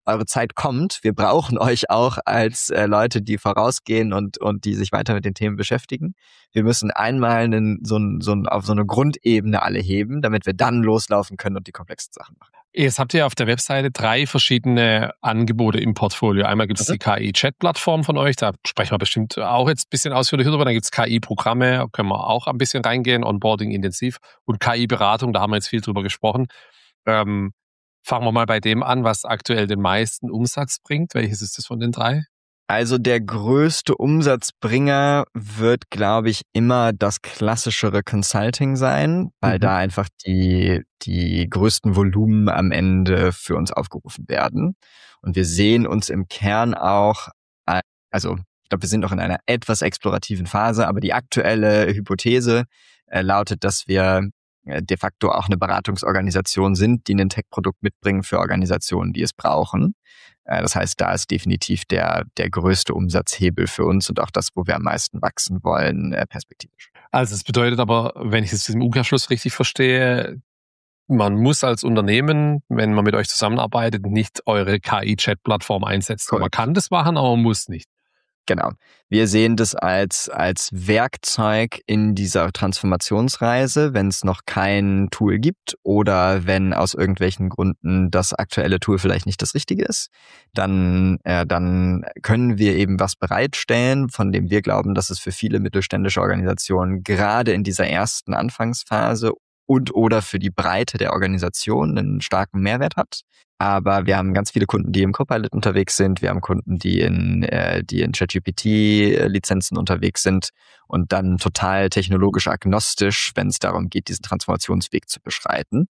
eure Zeit kommt. Wir brauchen euch auch als äh, Leute, die vorausgehen und und die sich weiter mit den Themen beschäftigen. Wir müssen einmal einen, so ein, so ein, auf so eine Grundebene alle heben, damit wir dann loslaufen können und die komplexen Sachen machen. Jetzt habt ihr auf der Webseite drei verschiedene Angebote im Portfolio. Einmal gibt es mhm. die K I-Chat-Plattform von euch, da sprechen wir bestimmt auch jetzt ein bisschen ausführlicher drüber. Dann gibt es K I-Programme, da können wir auch ein bisschen reingehen, Onboarding intensiv. Und K I-Beratung, da haben wir jetzt viel drüber gesprochen. Ähm, fangen wir mal bei dem an, was aktuell den meisten Umsatz bringt. Welches ist das von den drei? Also der größte Umsatzbringer wird, glaube ich, immer das klassischere Consulting sein, weil mhm. da einfach die, die größten Volumen am Ende für uns aufgerufen werden. Und wir sehen uns im Kern auch, also ich glaube, wir sind noch in einer etwas explorativen Phase, aber die aktuelle Hypothese äh, lautet, dass wir äh, de facto auch eine Beratungsorganisation sind, die ein Tech-Produkt mitbringen für Organisationen, die es brauchen. Das heißt, da ist definitiv der, der größte Umsatzhebel für uns und auch das, wo wir am meisten wachsen wollen, perspektivisch. Also das bedeutet aber, wenn ich es im Umkehrschluss richtig verstehe, man muss als Unternehmen, wenn man mit euch zusammenarbeitet, nicht eure K I-Chat-Plattform einsetzen. Correct. Man kann das machen, aber man muss nicht. Genau. Wir sehen das als, als Werkzeug in dieser Transformationsreise, wenn es noch kein Tool gibt oder wenn aus irgendwelchen Gründen das aktuelle Tool vielleicht nicht das Richtige ist, dann, äh, dann können wir eben was bereitstellen, von dem wir glauben, dass es für viele mittelständische Organisationen gerade in dieser ersten Anfangsphase und oder für die Breite der Organisation einen starken Mehrwert hat. Aber wir haben ganz viele Kunden, die im Copilot unterwegs sind. Wir haben Kunden, die in, äh, die in ChatGPT-Lizenzen unterwegs sind und dann total technologisch agnostisch, wenn es darum geht, diesen Transformationsweg zu beschreiten.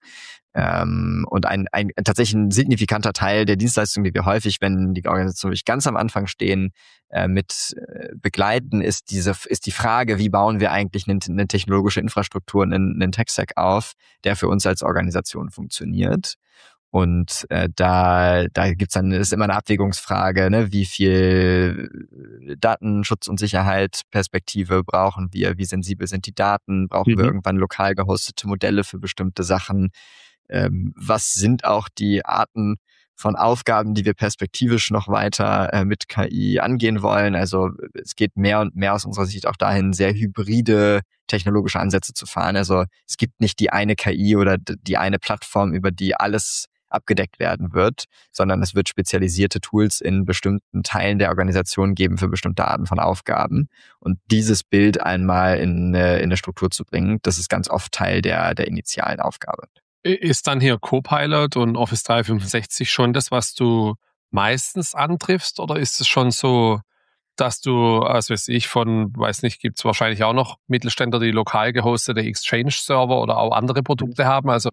Ähm, und ein, ein tatsächlich ein signifikanter Teil der Dienstleistung, die wir häufig, wenn die Organisationen wirklich ganz am Anfang stehen, äh, mit äh, begleiten, ist diese ist die Frage, wie bauen wir eigentlich eine, eine technologische Infrastruktur, einen, einen Tech-Stack auf, der für uns als Organisation funktioniert. Und äh, da da gibt's dann ist immer eine Abwägungsfrage, ne, wie viel Datenschutz und Sicherheit Perspektive brauchen wir, wie sensibel sind die Daten, brauchen mhm. wir irgendwann lokal gehostete Modelle für bestimmte Sachen, ähm, was sind auch die Arten von Aufgaben, die wir perspektivisch noch weiter äh, mit K I angehen wollen. Also es geht mehr und mehr aus unserer Sicht auch dahin, sehr hybride technologische Ansätze zu fahren. Also es gibt nicht die eine K I oder die eine Plattform, über die alles abgedeckt werden wird, sondern es wird spezialisierte Tools in bestimmten Teilen der Organisation geben für bestimmte Arten von Aufgaben. Und dieses Bild einmal in, in eine Struktur zu bringen, das ist ganz oft Teil der, der initialen Aufgabe. Ist dann hier Copilot und Office dreihundertfünfundsechzig schon das, was du meistens antriffst, oder ist es schon so, dass du, also weiß ich, von, weiß nicht, gibt es wahrscheinlich auch noch Mittelständler, die lokal gehostete Exchange-Server oder auch andere Produkte haben. Also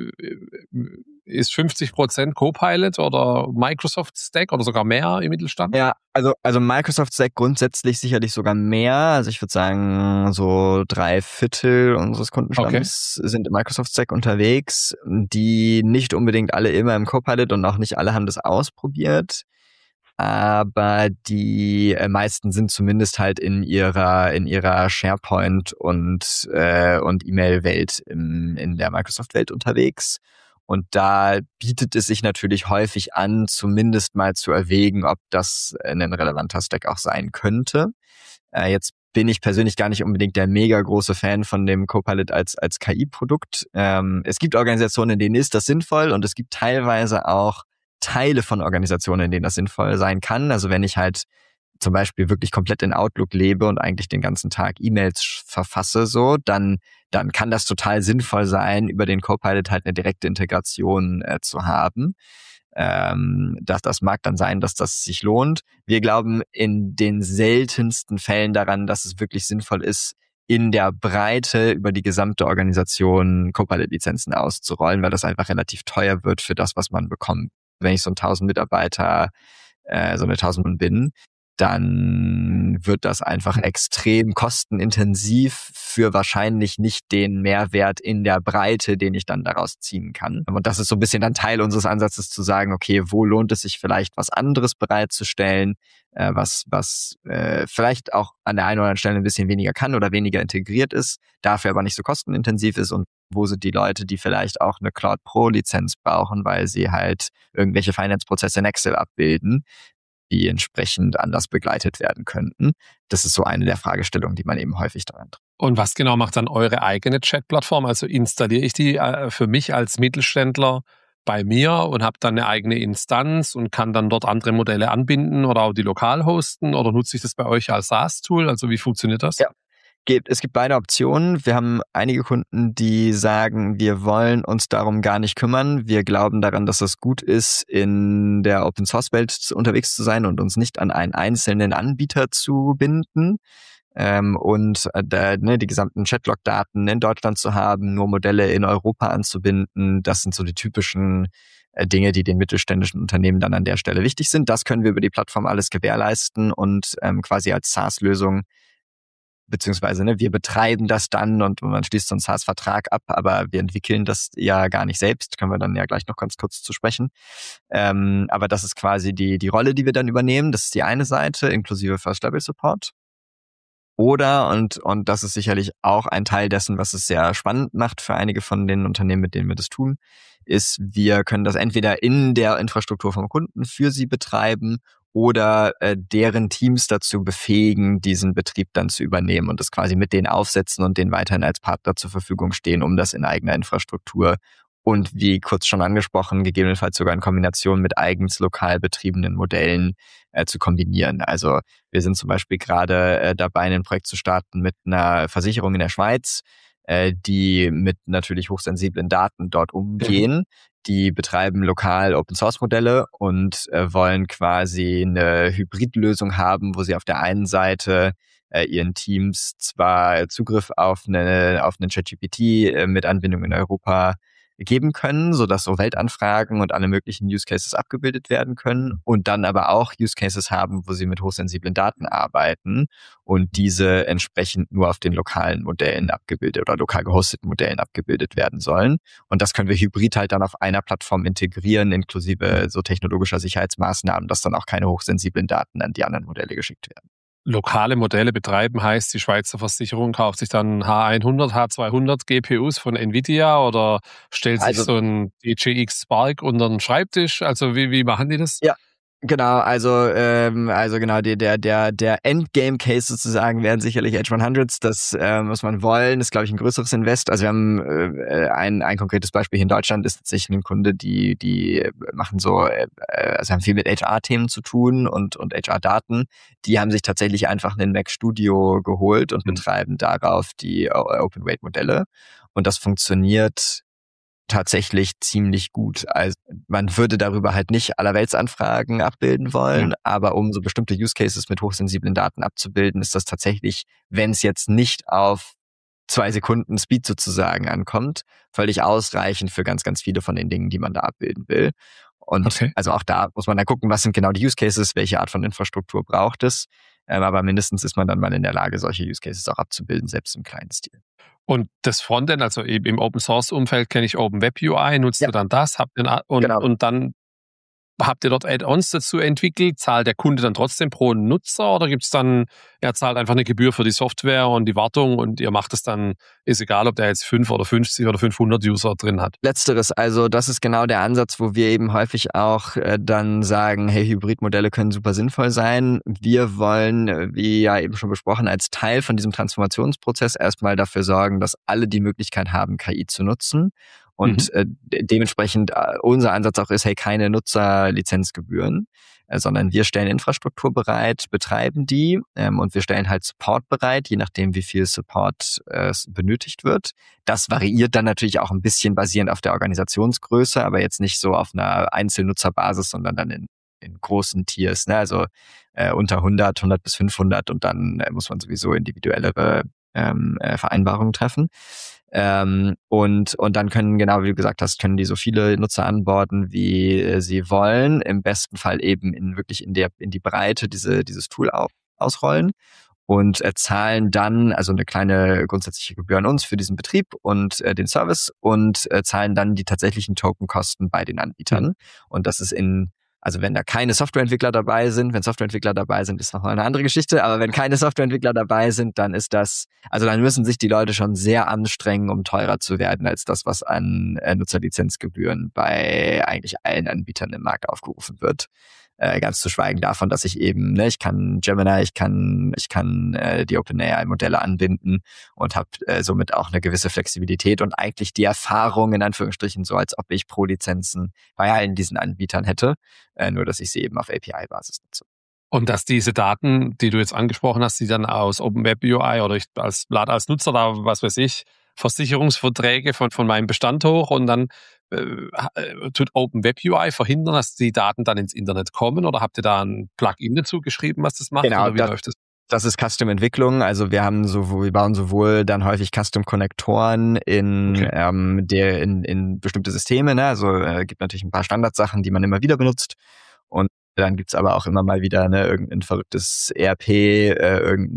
ist fünfzig Prozent Copilot oder Microsoft Stack oder sogar mehr im Mittelstand? Ja, also also Microsoft Stack grundsätzlich sicherlich sogar mehr. Also ich würde sagen, so drei Viertel unseres Kundenstamms okay. sind im Microsoft Stack unterwegs, die nicht unbedingt alle immer im Copilot und auch nicht alle haben das ausprobiert. Aber die äh, meisten sind zumindest halt in ihrer in ihrer SharePoint und äh, und E-Mail-Welt im, in der Microsoft-Welt unterwegs. Und da bietet es sich natürlich häufig an, zumindest mal zu erwägen, ob das ein relevanter Stack auch sein könnte. Äh, jetzt bin ich persönlich gar nicht unbedingt der mega große Fan von dem Copilot als als K I-Produkt. Ähm, es gibt Organisationen, in denen ist das sinnvoll, und es gibt teilweise auch Teile von Organisationen, in denen das sinnvoll sein kann. Also wenn ich halt zum Beispiel wirklich komplett in Outlook lebe und eigentlich den ganzen Tag E-Mails verfasse, so, dann dann kann das total sinnvoll sein, über den Copilot halt eine direkte Integration äh, zu haben. Ähm, das, das mag dann sein, dass das sich lohnt. Wir glauben in den seltensten Fällen daran, dass es wirklich sinnvoll ist, in der Breite über die gesamte Organisation Copilot-Lizenzen auszurollen, weil das einfach relativ teuer wird für das, was man bekommt. Wenn ich so ein tausend Mitarbeiter, äh, so eine tausend bin, dann wird das einfach extrem kostenintensiv für wahrscheinlich nicht den Mehrwert in der Breite, den ich dann daraus ziehen kann. Und das ist so ein bisschen dann Teil unseres Ansatzes zu sagen, okay, wo lohnt es sich vielleicht was anderes bereitzustellen, äh, was was äh, vielleicht auch an der einen oder anderen Stelle ein bisschen weniger kann oder weniger integriert ist, dafür aber nicht so kostenintensiv ist, und wo sind die Leute, die vielleicht auch eine Cloud Pro Lizenz brauchen, weil sie halt irgendwelche Finance-Prozesse in Excel abbilden, die entsprechend anders begleitet werden könnten. Das ist so eine der Fragestellungen, die man eben häufig daran trifft. Und was genau macht dann eure eigene Chat-Plattform? Also installiere ich die äh, für mich als Mittelständler bei mir und habe dann eine eigene Instanz und kann dann dort andere Modelle anbinden oder auch die lokal hosten, oder nutze ich das bei euch als SaaS-Tool? Also wie funktioniert das? Ja. Es gibt beide Optionen. Wir haben einige Kunden, die sagen, wir wollen uns darum gar nicht kümmern. Wir glauben daran, dass es gut ist, in der Open-Source-Welt unterwegs zu sein und uns nicht an einen einzelnen Anbieter zu binden. Ähm, und äh, ne, die gesamten Chatlog-Daten in Deutschland zu haben, nur Modelle in Europa anzubinden. Das sind so die typischen äh, Dinge, die den mittelständischen Unternehmen dann an der Stelle wichtig sind. Das können wir über die Plattform alles gewährleisten und ähm, quasi als SaaS-Lösung, beziehungsweise ne, wir betreiben das dann und man schließt so einen SaaS-Vertrag ab, aber wir entwickeln das ja gar nicht selbst, können wir dann ja gleich noch ganz kurz zu sprechen. Ähm, aber das ist quasi die die Rolle, die wir dann übernehmen. Das ist die eine Seite, inklusive First-Level-Support. Oder, und und das ist sicherlich auch ein Teil dessen, was es sehr spannend macht für einige von den Unternehmen, mit denen wir das tun, ist, wir können das entweder in der Infrastruktur vom Kunden für sie betreiben oder äh, deren Teams dazu befähigen, diesen Betrieb dann zu übernehmen und das quasi mit denen aufsetzen und denen weiterhin als Partner zur Verfügung stehen, um das in eigener Infrastruktur und wie kurz schon angesprochen, gegebenenfalls sogar in Kombination mit eigens lokal betriebenen Modellen äh, zu kombinieren. Also wir sind zum Beispiel gerade äh, dabei, ein Projekt zu starten mit einer Versicherung in der Schweiz, äh, die mit natürlich hochsensiblen Daten dort umgehen. Mhm. Die betreiben lokal Open-Source-Modelle und äh, wollen quasi eine Hybridlösung haben, wo sie auf der einen Seite äh, ihren Teams zwar Zugriff auf eine auf einen ChatGPT äh, mit Anbindung in Europa geben können, sodass so Weltanfragen und alle möglichen Use Cases abgebildet werden können und dann aber auch Use Cases haben, wo sie mit hochsensiblen Daten arbeiten und diese entsprechend nur auf den lokalen Modellen abgebildet oder lokal gehosteten Modellen abgebildet werden sollen. Und das können wir hybrid halt dann auf einer Plattform integrieren, inklusive so technologischer Sicherheitsmaßnahmen, dass dann auch keine hochsensiblen Daten an die anderen Modelle geschickt werden. Lokale Modelle betreiben heißt, die Schweizer Versicherung kauft sich dann H hundert, H zweihundert G P Us von Nvidia oder stellt also, sich so ein D J X Spark unter den Schreibtisch? Also wie, wie machen die das? Ja. Genau, also ähm, also genau die, der der der Endgame Case sozusagen wären sicherlich H hunderts. Das äh, muss man wollen. Das ist, glaube ich, ein größeres Invest. Also wir haben äh, ein ein konkretes Beispiel hier in Deutschland ist tatsächlich ein Kunde, die die machen so äh, also haben viel mit H R-Themen zu tun und und H R-Daten. Die haben sich tatsächlich einfach einen Mac Studio geholt und mhm. betreiben darauf die Open Weight Modelle und das funktioniert tatsächlich ziemlich gut. Also man würde darüber halt nicht Allerweltsanfragen abbilden wollen, ja. aber um so bestimmte Use Cases mit hochsensiblen Daten abzubilden, ist das tatsächlich, wenn es jetzt nicht auf zwei Sekunden Speed sozusagen ankommt, völlig ausreichend für ganz, ganz viele von den Dingen, die man da abbilden will. Und okay. also auch da muss man dann gucken, was sind genau die Use Cases, welche Art von Infrastruktur braucht es. Ähm, aber mindestens ist man dann mal in der Lage, solche Use Cases auch abzubilden, selbst im kleinen Stil. Und das Frontend, also im Open-Source-Umfeld kenne ich Open Web U I, nutzt ja. ihr dann das? Habt ihr, und, genau. und dann habt ihr dort Add-ons dazu entwickelt? Zahlt der Kunde dann trotzdem pro Nutzer oder gibt es dann, er zahlt einfach eine Gebühr für die Software und die Wartung und ihr macht es dann, ist egal, ob der jetzt fünf oder fünfzig oder fünfhundert User drin hat? Letzteres, also das ist genau der Ansatz, wo wir eben häufig auch äh, dann sagen, hey, Hybridmodelle können super sinnvoll sein. Wir wollen, wie ja eben schon besprochen, als Teil von diesem Transformationsprozess erstmal dafür sorgen, dass alle die Möglichkeit haben, K I zu nutzen. Und mhm. äh, dementsprechend äh, unser Ansatz auch ist, hey, keine Nutzerlizenzgebühren, äh, sondern wir stellen Infrastruktur bereit, betreiben die ähm, und wir stellen halt Support bereit, je nachdem, wie viel Support äh, benötigt wird. Das variiert dann natürlich auch ein bisschen basierend auf der Organisationsgröße, aber jetzt nicht so auf einer Einzelnutzerbasis, sondern dann in, in großen Tiers, ne? Also äh, unter hundert, hundert bis fünfhundert und dann äh, muss man sowieso individuellere ähm, äh, Vereinbarungen treffen. Ähm, und und dann können, genau wie du gesagt hast, können die so viele Nutzer anborden, wie äh, sie wollen. Im besten Fall eben in wirklich in der in die Breite diese dieses Tool auf, ausrollen und äh, zahlen dann also eine kleine grundsätzliche Gebühr an uns für diesen Betrieb und äh, den Service und äh, zahlen dann die tatsächlichen Tokenkosten bei den Anbietern. Mhm. Und das ist in Also wenn da keine Softwareentwickler dabei sind, wenn Softwareentwickler dabei sind, ist nochmal eine andere Geschichte, aber wenn keine Softwareentwickler dabei sind, dann ist das, also dann müssen sich die Leute schon sehr anstrengen, um teurer zu werden als das, was an äh, Nutzerlizenzgebühren bei eigentlich allen Anbietern im Markt aufgerufen wird. Äh, ganz zu schweigen davon, dass ich eben, ne, ich kann Gemini, ich kann, ich kann äh, die OpenAI-Modelle anbinden und habe äh, somit auch eine gewisse Flexibilität und eigentlich die Erfahrung in Anführungsstrichen so, als ob ich Pro-Lizenzen bei allen diesen Anbietern hätte, äh, nur dass ich sie eben auf A P I-Basis nutze. Und dass diese Daten, die du jetzt angesprochen hast, die dann aus OpenWeb-U I oder ich als lade als Nutzer da, was weiß ich, Versicherungsverträge von, von meinem Bestand hoch und dann äh, tut OpenWeb-U I verhindern, dass die Daten dann ins Internet kommen, oder habt ihr da ein Plugin dazu geschrieben, was das macht, Genau, oder wie das, läuft das? Das ist Custom-Entwicklung, also wir haben sowohl, wir bauen sowohl dann häufig Custom-Konnektoren in, okay. ähm, der, in, in bestimmte Systeme, ne? Also äh, gibt natürlich ein paar Standardsachen, die man immer wieder benutzt, und dann gibt's aber auch immer mal wieder ne, irgendein verrücktes E R P, äh,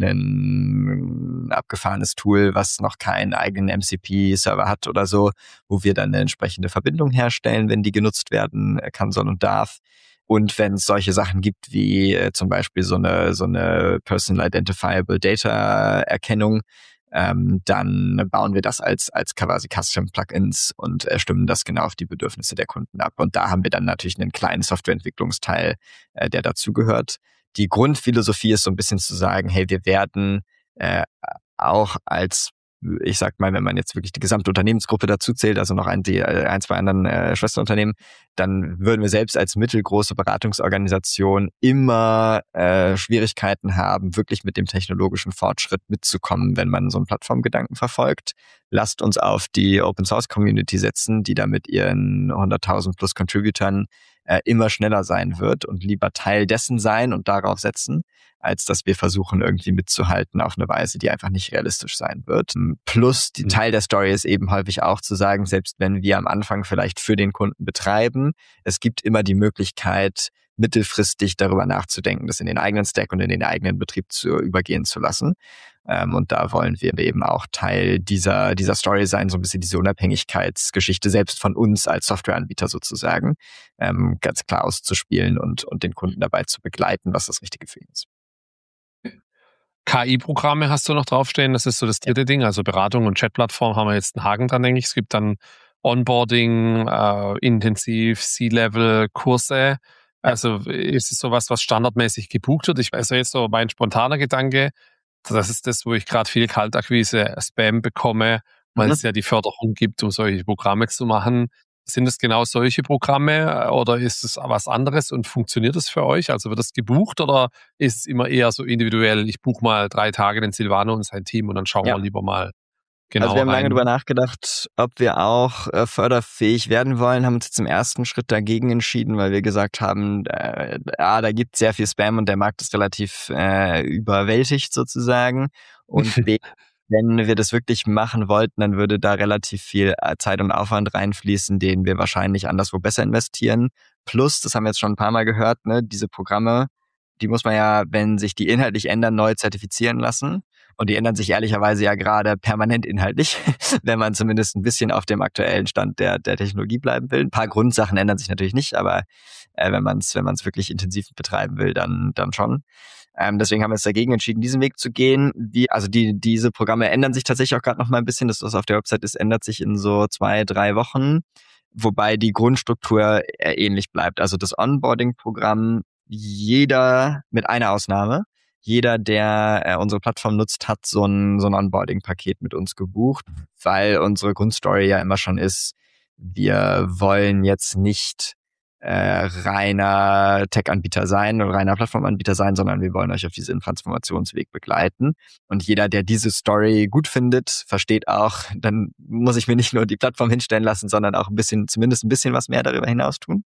irgendein abgefahrenes Tool, was noch keinen eigenen M C P-Server hat oder so, wo wir dann eine entsprechende Verbindung herstellen, wenn die genutzt werden kann, soll und darf. Und wenn es solche Sachen gibt wie äh, zum Beispiel so eine so eine Personal Identifiable Data Erkennung, ähm, dann bauen wir das als als quasi Custom Plugins und äh, stimmen das genau auf die Bedürfnisse der Kunden ab. Und da haben wir dann natürlich einen kleinen Softwareentwicklungsteil, äh, der dazugehört. Die Grundphilosophie ist so ein bisschen zu sagen, hey, wir werden äh, auch als, ich sag mal, wenn man jetzt wirklich die gesamte Unternehmensgruppe dazu zählt, also noch ein, die, ein zwei anderen äh, Schwesterunternehmen, dann würden wir selbst als mittelgroße Beratungsorganisation immer äh, Schwierigkeiten haben, wirklich mit dem technologischen Fortschritt mitzukommen, wenn man so einen Plattformgedanken verfolgt. Lasst uns auf die Open-Source-Community setzen, die da mit ihren hunderttausend plus Contributern äh, immer schneller sein wird, und lieber Teil dessen sein und darauf setzen, als dass wir versuchen, irgendwie mitzuhalten auf eine Weise, die einfach nicht realistisch sein wird. Plus, die Teil der Story ist eben häufig auch zu sagen, selbst wenn wir am Anfang vielleicht für den Kunden betreiben, es gibt immer die Möglichkeit, mittelfristig darüber nachzudenken, das in den eigenen Stack und in den eigenen Betrieb zu übergehen zu lassen. Ähm, und da wollen wir eben auch Teil dieser, dieser Story sein, so ein bisschen diese Unabhängigkeitsgeschichte selbst von uns als Softwareanbieter sozusagen, ähm, ganz klar auszuspielen und, und den Kunden dabei zu begleiten, was das Richtige für ihn ist. K I-Programme hast du noch draufstehen, das ist so das dritte Ding, also Beratung und Chatplattform haben wir jetzt einen Haken dran, denke ich. Es gibt dann Onboarding, äh, Intensiv, C-Level-Kurse. Also ist es sowas, was standardmäßig gebucht wird? Ich weiß ja jetzt so, mein spontaner Gedanke, das ist das, wo ich gerade viel Kaltakquise, Spam bekomme, weil mhm. es ja die Förderung gibt, um solche Programme zu machen. Sind es genau solche Programme oder ist es was anderes und funktioniert das für euch? Also wird das gebucht oder ist es immer eher so individuell, ich buche mal drei Tage den Silvano und sein Team und dann schauen ja. wir lieber mal genau Also wir haben rein. lange darüber nachgedacht, ob wir auch äh, förderfähig werden wollen, haben uns jetzt im ersten Schritt dagegen entschieden, weil wir gesagt haben, äh, ja, da gibt es sehr viel Spam und der Markt ist relativ äh, überwältigt sozusagen. Und wenn wir das wirklich machen wollten, dann würde da relativ viel Zeit und Aufwand reinfließen, den wir wahrscheinlich anderswo besser investieren. Plus, das haben wir jetzt schon ein paar Mal gehört, ne, diese Programme, die muss man ja, wenn sich die inhaltlich ändern, neu zertifizieren lassen. Und die ändern sich ehrlicherweise ja gerade permanent inhaltlich, wenn man zumindest ein bisschen auf dem aktuellen Stand der, der Technologie bleiben will. Ein paar Grundsachen ändern sich natürlich nicht, aber äh, wenn man es wenn man es wirklich intensiv betreiben will, dann dann schon. Ähm, deswegen haben wir uns dagegen entschieden, diesen Weg zu gehen. Wie, also die diese Programme ändern sich tatsächlich auch gerade noch mal ein bisschen. Das, was auf der Website ist, ändert sich in so zwei, drei Wochen. Wobei die Grundstruktur ähnlich bleibt. Also das Onboarding-Programm, jeder, mit einer Ausnahme, jeder, der äh, unsere Plattform nutzt, hat so ein, so ein Onboarding-Paket mit uns gebucht, weil unsere Grundstory ja immer schon ist, wir wollen jetzt nicht äh, reiner Tech-Anbieter sein oder reiner Plattformanbieter sein, sondern wir wollen euch auf diesem Transformationsweg begleiten. Und jeder, der diese Story gut findet, versteht auch, dann muss ich mir nicht nur die Plattform hinstellen lassen, sondern auch ein bisschen, zumindest ein bisschen was mehr darüber hinaus tun.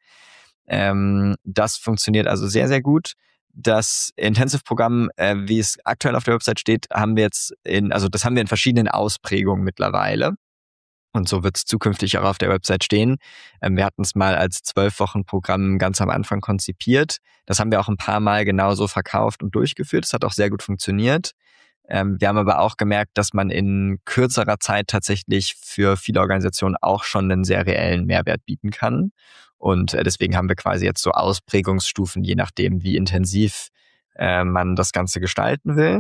Ähm, das funktioniert also sehr, sehr gut. Das Intensive-Programm, äh, wie es aktuell auf der Website steht, haben wir jetzt in, also das haben wir in verschiedenen Ausprägungen mittlerweile. Und so wird es zukünftig auch auf der Website stehen. Ähm, wir hatten es mal als zwölf Wochen Programm ganz am Anfang konzipiert. Das haben wir auch ein paar Mal genauso verkauft und durchgeführt. Das hat auch sehr gut funktioniert. Ähm, wir haben aber auch gemerkt, dass man in kürzerer Zeit tatsächlich für viele Organisationen auch schon einen sehr reellen Mehrwert bieten kann. Und äh, deswegen haben wir quasi jetzt so Ausprägungsstufen, je nachdem, wie intensiv äh, man das Ganze gestalten will.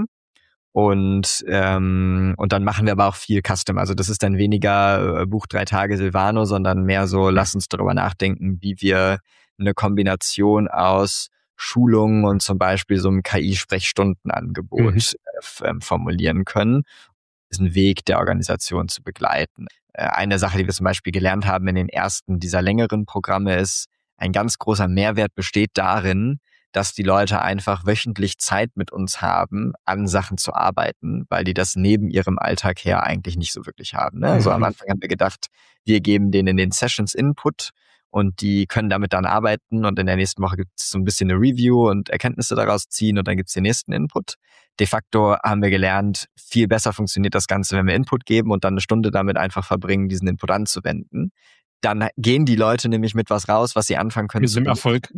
Und ähm, und dann machen wir aber auch viel Custom. Also das ist dann weniger äh, Buch drei Tage Silvano, sondern mehr so, lass uns darüber nachdenken, wie wir eine Kombination aus Schulungen und zum Beispiel so einem K I-Sprechstundenangebot mhm. äh, f- ähm, formulieren können, diesen Weg der Organisation zu begleiten. Äh, eine Sache, die wir zum Beispiel gelernt haben in den ersten dieser längeren Programme ist, ein ganz großer Mehrwert besteht darin, dass die Leute einfach wöchentlich Zeit mit uns haben, an Sachen zu arbeiten, weil die das neben ihrem Alltag her eigentlich nicht so wirklich haben. Ne? Also mhm. am Anfang haben wir gedacht, wir geben denen in den Sessions Input und die können damit dann arbeiten und in der nächsten Woche gibt es so ein bisschen eine Review und Erkenntnisse daraus ziehen und dann gibt es den nächsten Input. De facto haben wir gelernt, viel besser funktioniert das Ganze, wenn wir Input geben und dann eine Stunde damit einfach verbringen, diesen Input anzuwenden. Dann gehen die Leute nämlich mit was raus, was sie anfangen können. Mit dem Erfolg.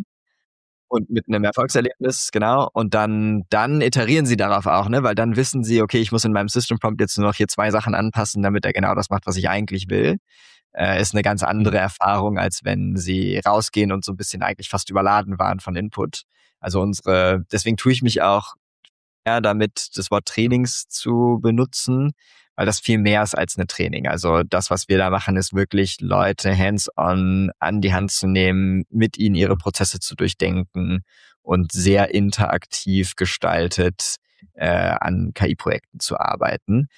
Und mit einem Erfolgserlebnis, genau. Und dann, dann iterieren sie darauf auch, ne, weil dann wissen sie, okay, ich muss in meinem System Prompt jetzt nur noch hier zwei Sachen anpassen, damit er genau das macht, was ich eigentlich will. Äh, ist eine ganz andere mhm. Erfahrung, als wenn sie rausgehen und so ein bisschen eigentlich fast überladen waren von Input. Also unsere, deswegen tue ich mich auch eher damit, das Wort Trainings zu benutzen, weil das viel mehr ist als eine Training. Also das, was wir da machen, ist wirklich Leute hands-on an die Hand zu nehmen, mit ihnen ihre Prozesse zu durchdenken und sehr interaktiv gestaltet äh, an K I-Projekten zu arbeiten.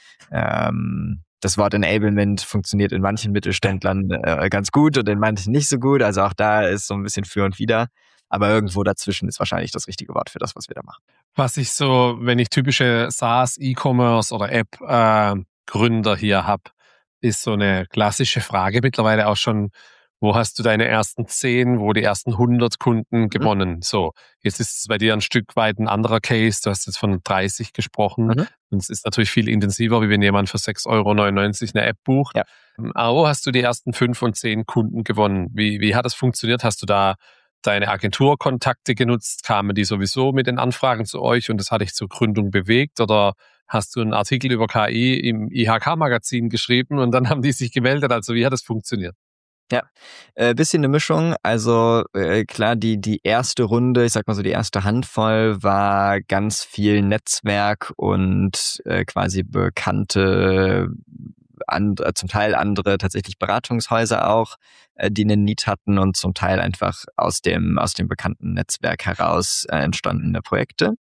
Ähm, das Wort Enablement funktioniert in manchen Mittelständlern äh, ganz gut und in manchen nicht so gut. Also auch da ist so ein bisschen für und wider. Aber irgendwo dazwischen ist wahrscheinlich das richtige Wort für das, was wir da machen. Was ich so, wenn ich typische SaaS, E-Commerce oder App-Gründer äh, hier habe, ist so eine klassische Frage mittlerweile auch schon, wo hast du deine ersten zehn, wo die ersten hundert Kunden mhm. gewonnen? So, jetzt ist es bei dir ein Stück weit ein anderer Case. Du hast jetzt von dreißig gesprochen. Mhm. Und es ist natürlich viel intensiver, wie wenn jemand für sechs Euro neunundneunzig eine App bucht. Ja. Aber wo hast du die ersten fünf und zehn Kunden gewonnen? Wie, wie hat das funktioniert? Hast du da deine Agenturkontakte genutzt? Kamen die sowieso mit den Anfragen zu euch und das hat dich zur Gründung bewegt? Oder hast du einen Artikel über K I im I H K-Magazin geschrieben und dann haben die sich gemeldet? Also wie hat das funktioniert? Ja, äh, bisschen eine Mischung. Also äh, klar, die die erste Runde, ich sag mal so die erste Handvoll, war ganz viel Netzwerk und äh, quasi bekannte, andere, zum Teil andere tatsächlich Beratungshäuser auch, äh, die einen Need hatten und zum Teil einfach aus dem aus dem bekannten Netzwerk heraus äh, entstandene Projekte.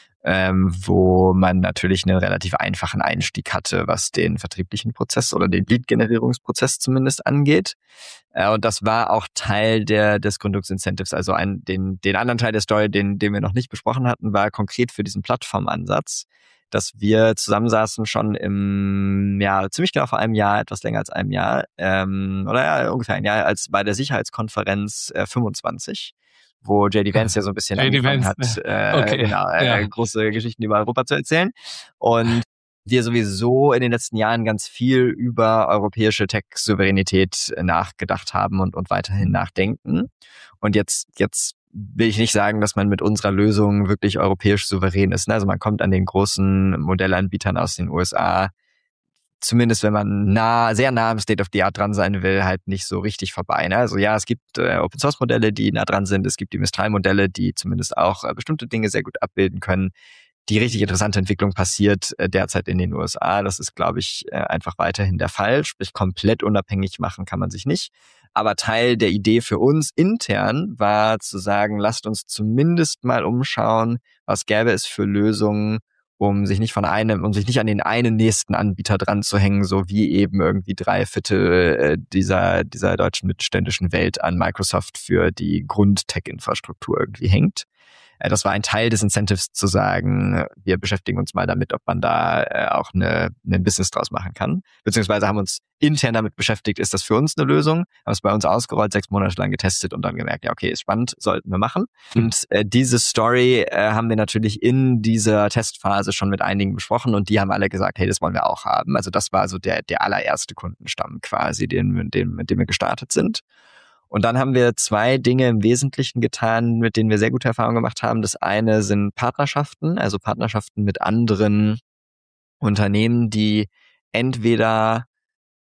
Ähm, wo man natürlich einen relativ einfachen Einstieg hatte, was den vertrieblichen Prozess oder den Lead-Generierungsprozess zumindest angeht. Äh, und das war auch Teil der des Gründungsincentives. Also ein, den, den anderen Teil der Story, den, den wir noch nicht besprochen hatten, war konkret für diesen Plattformansatz, dass wir zusammensaßen schon im, ja, ziemlich genau vor einem Jahr, etwas länger als einem Jahr, ähm, oder ja, ungefähr ein Jahr, als bei der Sicherheitskonferenz äh, fünfundzwanzig, wo J D Vance ja so ein bisschen J D angefangen Vance, hat, äh, okay. genau, äh, Ja. große Geschichten über Europa zu erzählen. Und wir sowieso in den letzten Jahren ganz viel über europäische Tech-Souveränität nachgedacht haben und, und weiterhin nachdenken. Und jetzt, jetzt will ich nicht sagen, dass man mit unserer Lösung wirklich europäisch souverän ist. Also man kommt an den großen Modellanbietern aus den U S A, zumindest wenn man nah, sehr nah am State of the Art dran sein will, halt nicht so richtig vorbei. Ne? Also ja, es gibt äh, Open-Source-Modelle, die nah dran sind. Es gibt die Mistral-Modelle, die zumindest auch äh, bestimmte Dinge sehr gut abbilden können. Die richtig interessante Entwicklung passiert äh, derzeit in den U S A. Das ist, glaube ich, äh, einfach weiterhin der Fall. Sprich, komplett unabhängig machen kann man sich nicht. Aber Teil der Idee für uns intern war zu sagen, lasst uns zumindest mal umschauen, was gäbe es für Lösungen, um sich nicht von einem, um sich nicht an den einen nächsten Anbieter dran zu hängen, so wie eben irgendwie drei Viertel äh, dieser, dieser deutschen mittelständischen Welt an Microsoft für die Grund-Tech-Infrastruktur irgendwie hängt. Äh, das war ein Teil des Incentives zu sagen, wir beschäftigen uns mal damit, ob man da äh, auch eine, ein Business draus machen kann. Beziehungsweise haben uns intern damit beschäftigt, ist das für uns eine Lösung? Haben es bei uns ausgerollt, sechs Monate lang getestet und dann gemerkt, ja okay, ist spannend, sollten wir machen. Mhm. Und äh, diese Story äh, haben wir natürlich in dieser Testphase schon mit einigen besprochen und die haben alle gesagt, hey, das wollen wir auch haben. Also das war so der, der allererste Kundenstamm quasi, den, den, mit dem wir gestartet sind. Und dann haben wir zwei Dinge im Wesentlichen getan, mit denen wir sehr gute Erfahrungen gemacht haben. Das eine sind Partnerschaften, also Partnerschaften mit anderen Unternehmen, die entweder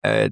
äh,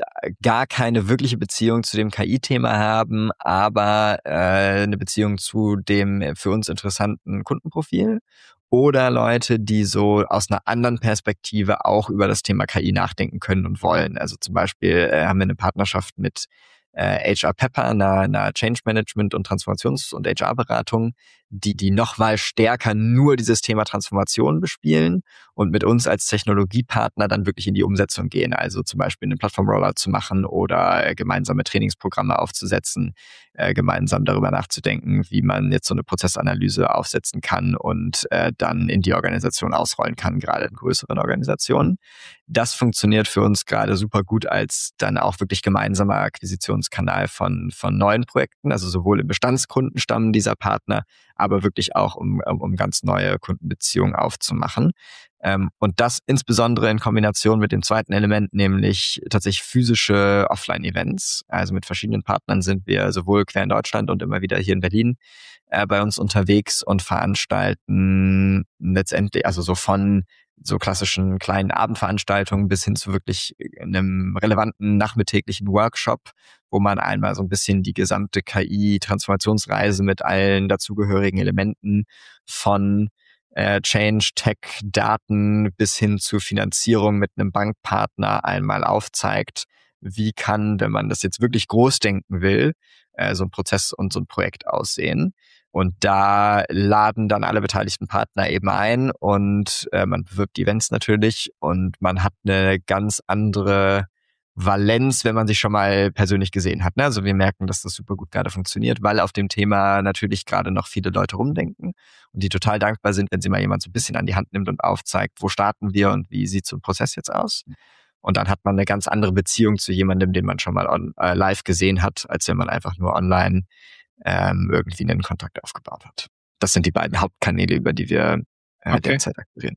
gar keine wirkliche Beziehung zu dem K I-Thema haben, aber äh, eine Beziehung zu dem für uns interessanten Kundenprofil. Oder Leute, die so aus einer anderen Perspektive auch über das Thema K I nachdenken können und wollen. Also zum Beispiel äh, haben wir eine Partnerschaft mit äh, H R Pepper, einer, einer Change Management und Transformations- und H R-Beratung, die die noch mal stärker nur dieses Thema Transformation bespielen und mit uns als Technologiepartner dann wirklich in die Umsetzung gehen. Also zum Beispiel einen Plattform-Rollout zu machen oder äh, gemeinsame Trainingsprogramme aufzusetzen, äh, gemeinsam darüber nachzudenken, wie man jetzt so eine Prozessanalyse aufsetzen kann und äh, dann in die Organisation ausrollen kann, gerade in größeren Organisationen. Das funktioniert für uns gerade super gut als dann auch wirklich gemeinsamer Akquisitionskanal von, von neuen Projekten, also sowohl im Bestandskundenstamm dieser Partner, aber wirklich auch, um, um, um ganz neue Kundenbeziehungen aufzumachen. Ähm, und das insbesondere in Kombination mit dem zweiten Element, nämlich tatsächlich physische Offline-Events. Also mit verschiedenen Partnern sind wir sowohl quer in Deutschland und immer wieder hier in Berlin äh, bei uns unterwegs und veranstalten letztendlich, also so von so klassischen kleinen Abendveranstaltungen bis hin zu wirklich einem relevanten nachmittäglichen Workshop, wo man einmal so ein bisschen die gesamte K I-Transformationsreise mit allen dazugehörigen Elementen von äh, Change, Tech, Daten bis hin zu Finanzierung mit einem Bankpartner einmal aufzeigt, wie kann, wenn man das jetzt wirklich groß denken will, äh, so ein Prozess und so ein Projekt aussehen. Und da laden dann alle beteiligten Partner eben ein und äh, man bewirbt die Events natürlich und man hat eine ganz andere Valenz, wenn man sich schon mal persönlich gesehen hat. Ne? Also wir merken, dass das super gut gerade funktioniert, weil auf dem Thema natürlich gerade noch viele Leute rumdenken und die total dankbar sind, wenn sie mal jemand so ein bisschen an die Hand nimmt und aufzeigt, wo starten wir und wie sieht so ein Prozess jetzt aus. Und dann hat man eine ganz andere Beziehung zu jemandem, den man schon mal on, äh, live gesehen hat, als wenn man einfach nur online ähm, irgendwie einen Kontakt aufgebaut hat. Das sind die beiden Hauptkanäle, über die wir äh, Okay. derzeit akquirieren.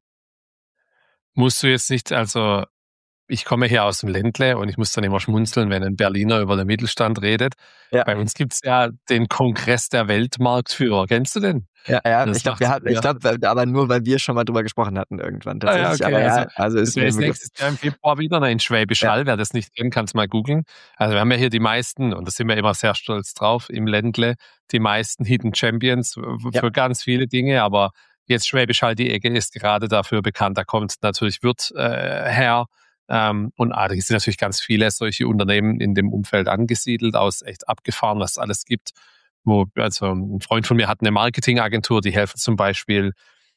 Musst du jetzt nicht, also ich komme hier aus dem Ländle und ich muss dann immer schmunzeln, wenn ein Berliner über den Mittelstand redet. Ja. Bei uns gibt's ja den Kongress der Weltmarktführer. Kennst du den? Ja, ja, Das ich glaube, macht wir hatten, ich ja. glaube, aber nur, weil wir schon mal drüber gesprochen hatten irgendwann Ah, ja, tatsächlich. okay. Aber ja, Also, also ist das wäre mir jetzt ein Begriff. nächstes Jahr im Februar wieder ne, in Schwäbisch Ja. Hall. Wer das nicht kennt, kann es mal googeln. Also wir haben ja hier die meisten, und da sind wir immer sehr stolz drauf, im Ländle, die meisten Hidden Champions f- Ja. für ganz viele Dinge. Aber jetzt Schwäbisch Hall, die Ecke ist gerade dafür bekannt. Da kommt natürlich Wirt äh, her. Ähm, und ah, da sind natürlich ganz viele solche Unternehmen in dem Umfeld angesiedelt, aus echt abgefahren, was es alles gibt. Wo, also ein Freund von mir hat eine Marketingagentur, die helfen zum Beispiel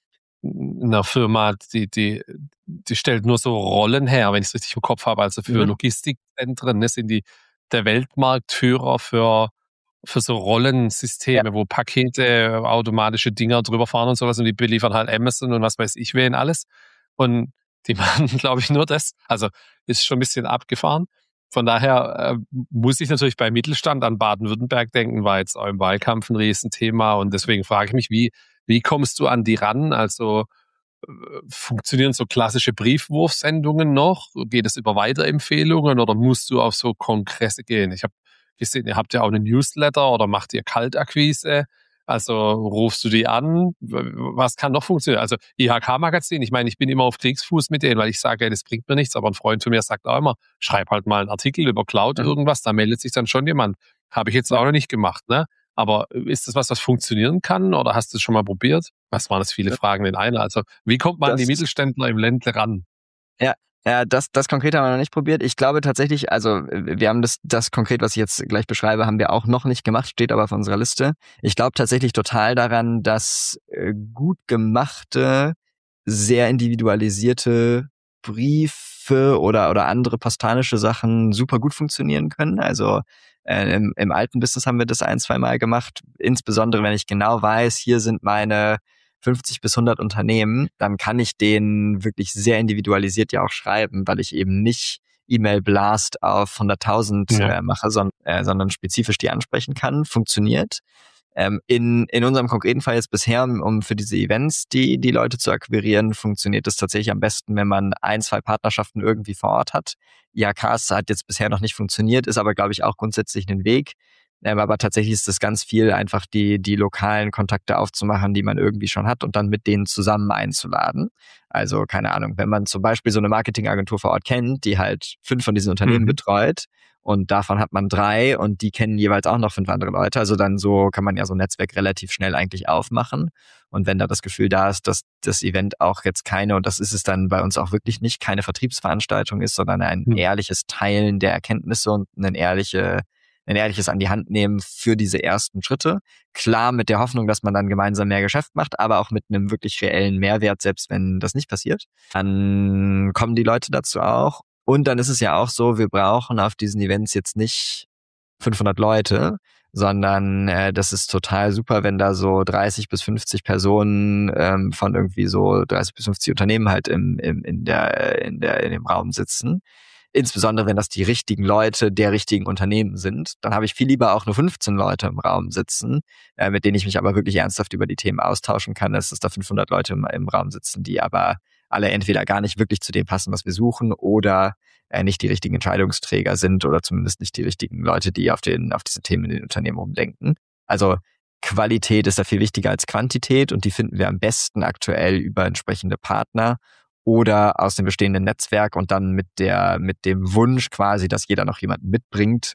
einer Firma, die, die, die stellt nur so Rollen her, wenn ich es richtig im Kopf habe, also für Mhm. Logistikzentren, ne, sind die der Weltmarktführer für, für so Rollensysteme, Ja. wo Pakete, automatische Dinger drüber fahren und sowas und die beliefern halt Amazon und was weiß ich wen alles. Und die machen, glaube ich, nur das. Also ist schon ein bisschen abgefahren. Von daher äh, muss ich natürlich bei Mittelstand an Baden-Württemberg denken, war jetzt auch im Wahlkampf ein Riesenthema und deswegen frage ich mich, wie, wie kommst du an die ran? Also äh, funktionieren so klassische Briefwurfsendungen noch? Geht es über Weiterempfehlungen oder musst du auf so Kongresse gehen? Ich habe gesehen, ihr habt ja auch einen Newsletter oder macht ihr Kaltakquise? Also rufst du die an? Was kann noch funktionieren? Also I H K-Magazin, ich meine, ich bin immer auf Kriegsfuß mit denen, weil ich sage, das bringt mir nichts, aber ein Freund von mir sagt auch immer, schreib halt mal einen Artikel über Cloud Mhm. irgendwas, da meldet sich dann schon jemand. Habe ich jetzt auch noch nicht gemacht, ne? Aber ist das was, was funktionieren kann oder hast du es schon mal probiert? Was waren das viele Fragen in einer? Also wie kommt man an die Das- Mittelständler im Ländle ran? Ja, ja, das, das konkret haben wir noch nicht probiert. Ich glaube tatsächlich, also wir haben das, das konkret, was ich jetzt gleich beschreibe, haben wir auch noch nicht gemacht, steht aber auf unserer Liste. Ich glaube tatsächlich total daran, dass äh, gut gemachte, sehr individualisierte Briefe oder, oder andere postalische Sachen super gut funktionieren können. Also äh, im, im alten Business haben wir das ein, zwei Mal gemacht. Insbesondere, wenn ich genau weiß, hier sind meine fünfzig bis hundert Unternehmen, dann kann ich denen wirklich sehr individualisiert ja auch schreiben, weil ich eben nicht E-Mail-Blast auf hunderttausend Ja. äh, mache, son, äh, sondern spezifisch die ansprechen kann. Funktioniert. Ähm, in, in unserem konkreten Fall jetzt bisher, um, um für diese Events die, die Leute zu akquirieren, funktioniert es tatsächlich am besten, wenn man ein, zwei Partnerschaften irgendwie vor Ort hat. I H Ks hat jetzt bisher noch nicht funktioniert, ist aber, glaube ich, auch grundsätzlich ein Weg, Ähm, aber tatsächlich ist es ganz viel einfach die, die lokalen Kontakte aufzumachen, die man irgendwie schon hat und dann mit denen zusammen einzuladen. Also keine Ahnung, wenn man zum Beispiel so eine Marketingagentur vor Ort kennt, die halt fünf von diesen Unternehmen Mhm. betreut und davon hat man drei und die kennen jeweils auch noch fünf andere Leute. Also dann so kann man ja so ein Netzwerk relativ schnell eigentlich aufmachen. Und wenn da das Gefühl da ist, dass das Event auch jetzt keine, und das ist es dann bei uns auch wirklich nicht, keine Vertriebsveranstaltung ist, sondern ein Mhm. ehrliches Teilen der Erkenntnisse und ein ehrliche ein ehrliches an die Hand nehmen für diese ersten Schritte. Klar mit der Hoffnung, dass man dann gemeinsam mehr Geschäft macht, aber auch mit einem wirklich reellen Mehrwert, selbst wenn das nicht passiert. Dann kommen die Leute dazu auch. Und dann ist es ja auch so, wir brauchen auf diesen Events jetzt nicht fünfhundert Leute, sondern äh, das ist total super, wenn da so dreißig bis fünfzig Personen ähm, von irgendwie so dreißig bis fünfzig Unternehmen halt im, im, in der, in der, in dem Raum sitzen. Insbesondere, wenn das die richtigen Leute der richtigen Unternehmen sind. Dann habe ich viel lieber auch nur fünfzehn Leute im Raum sitzen, äh, mit denen ich mich aber wirklich ernsthaft über die Themen austauschen kann, als dass da fünfhundert Leute im, im Raum sitzen, die aber alle entweder gar nicht wirklich zu dem passen, was wir suchen, oder äh, nicht die richtigen Entscheidungsträger sind oder zumindest nicht die richtigen Leute, die auf den auf diese Themen in den Unternehmen rumdenken. Also Qualität ist da viel wichtiger als Quantität und die finden wir am besten aktuell über entsprechende Partner oder aus dem bestehenden Netzwerk und dann mit der mit dem Wunsch quasi, dass jeder noch jemanden mitbringt,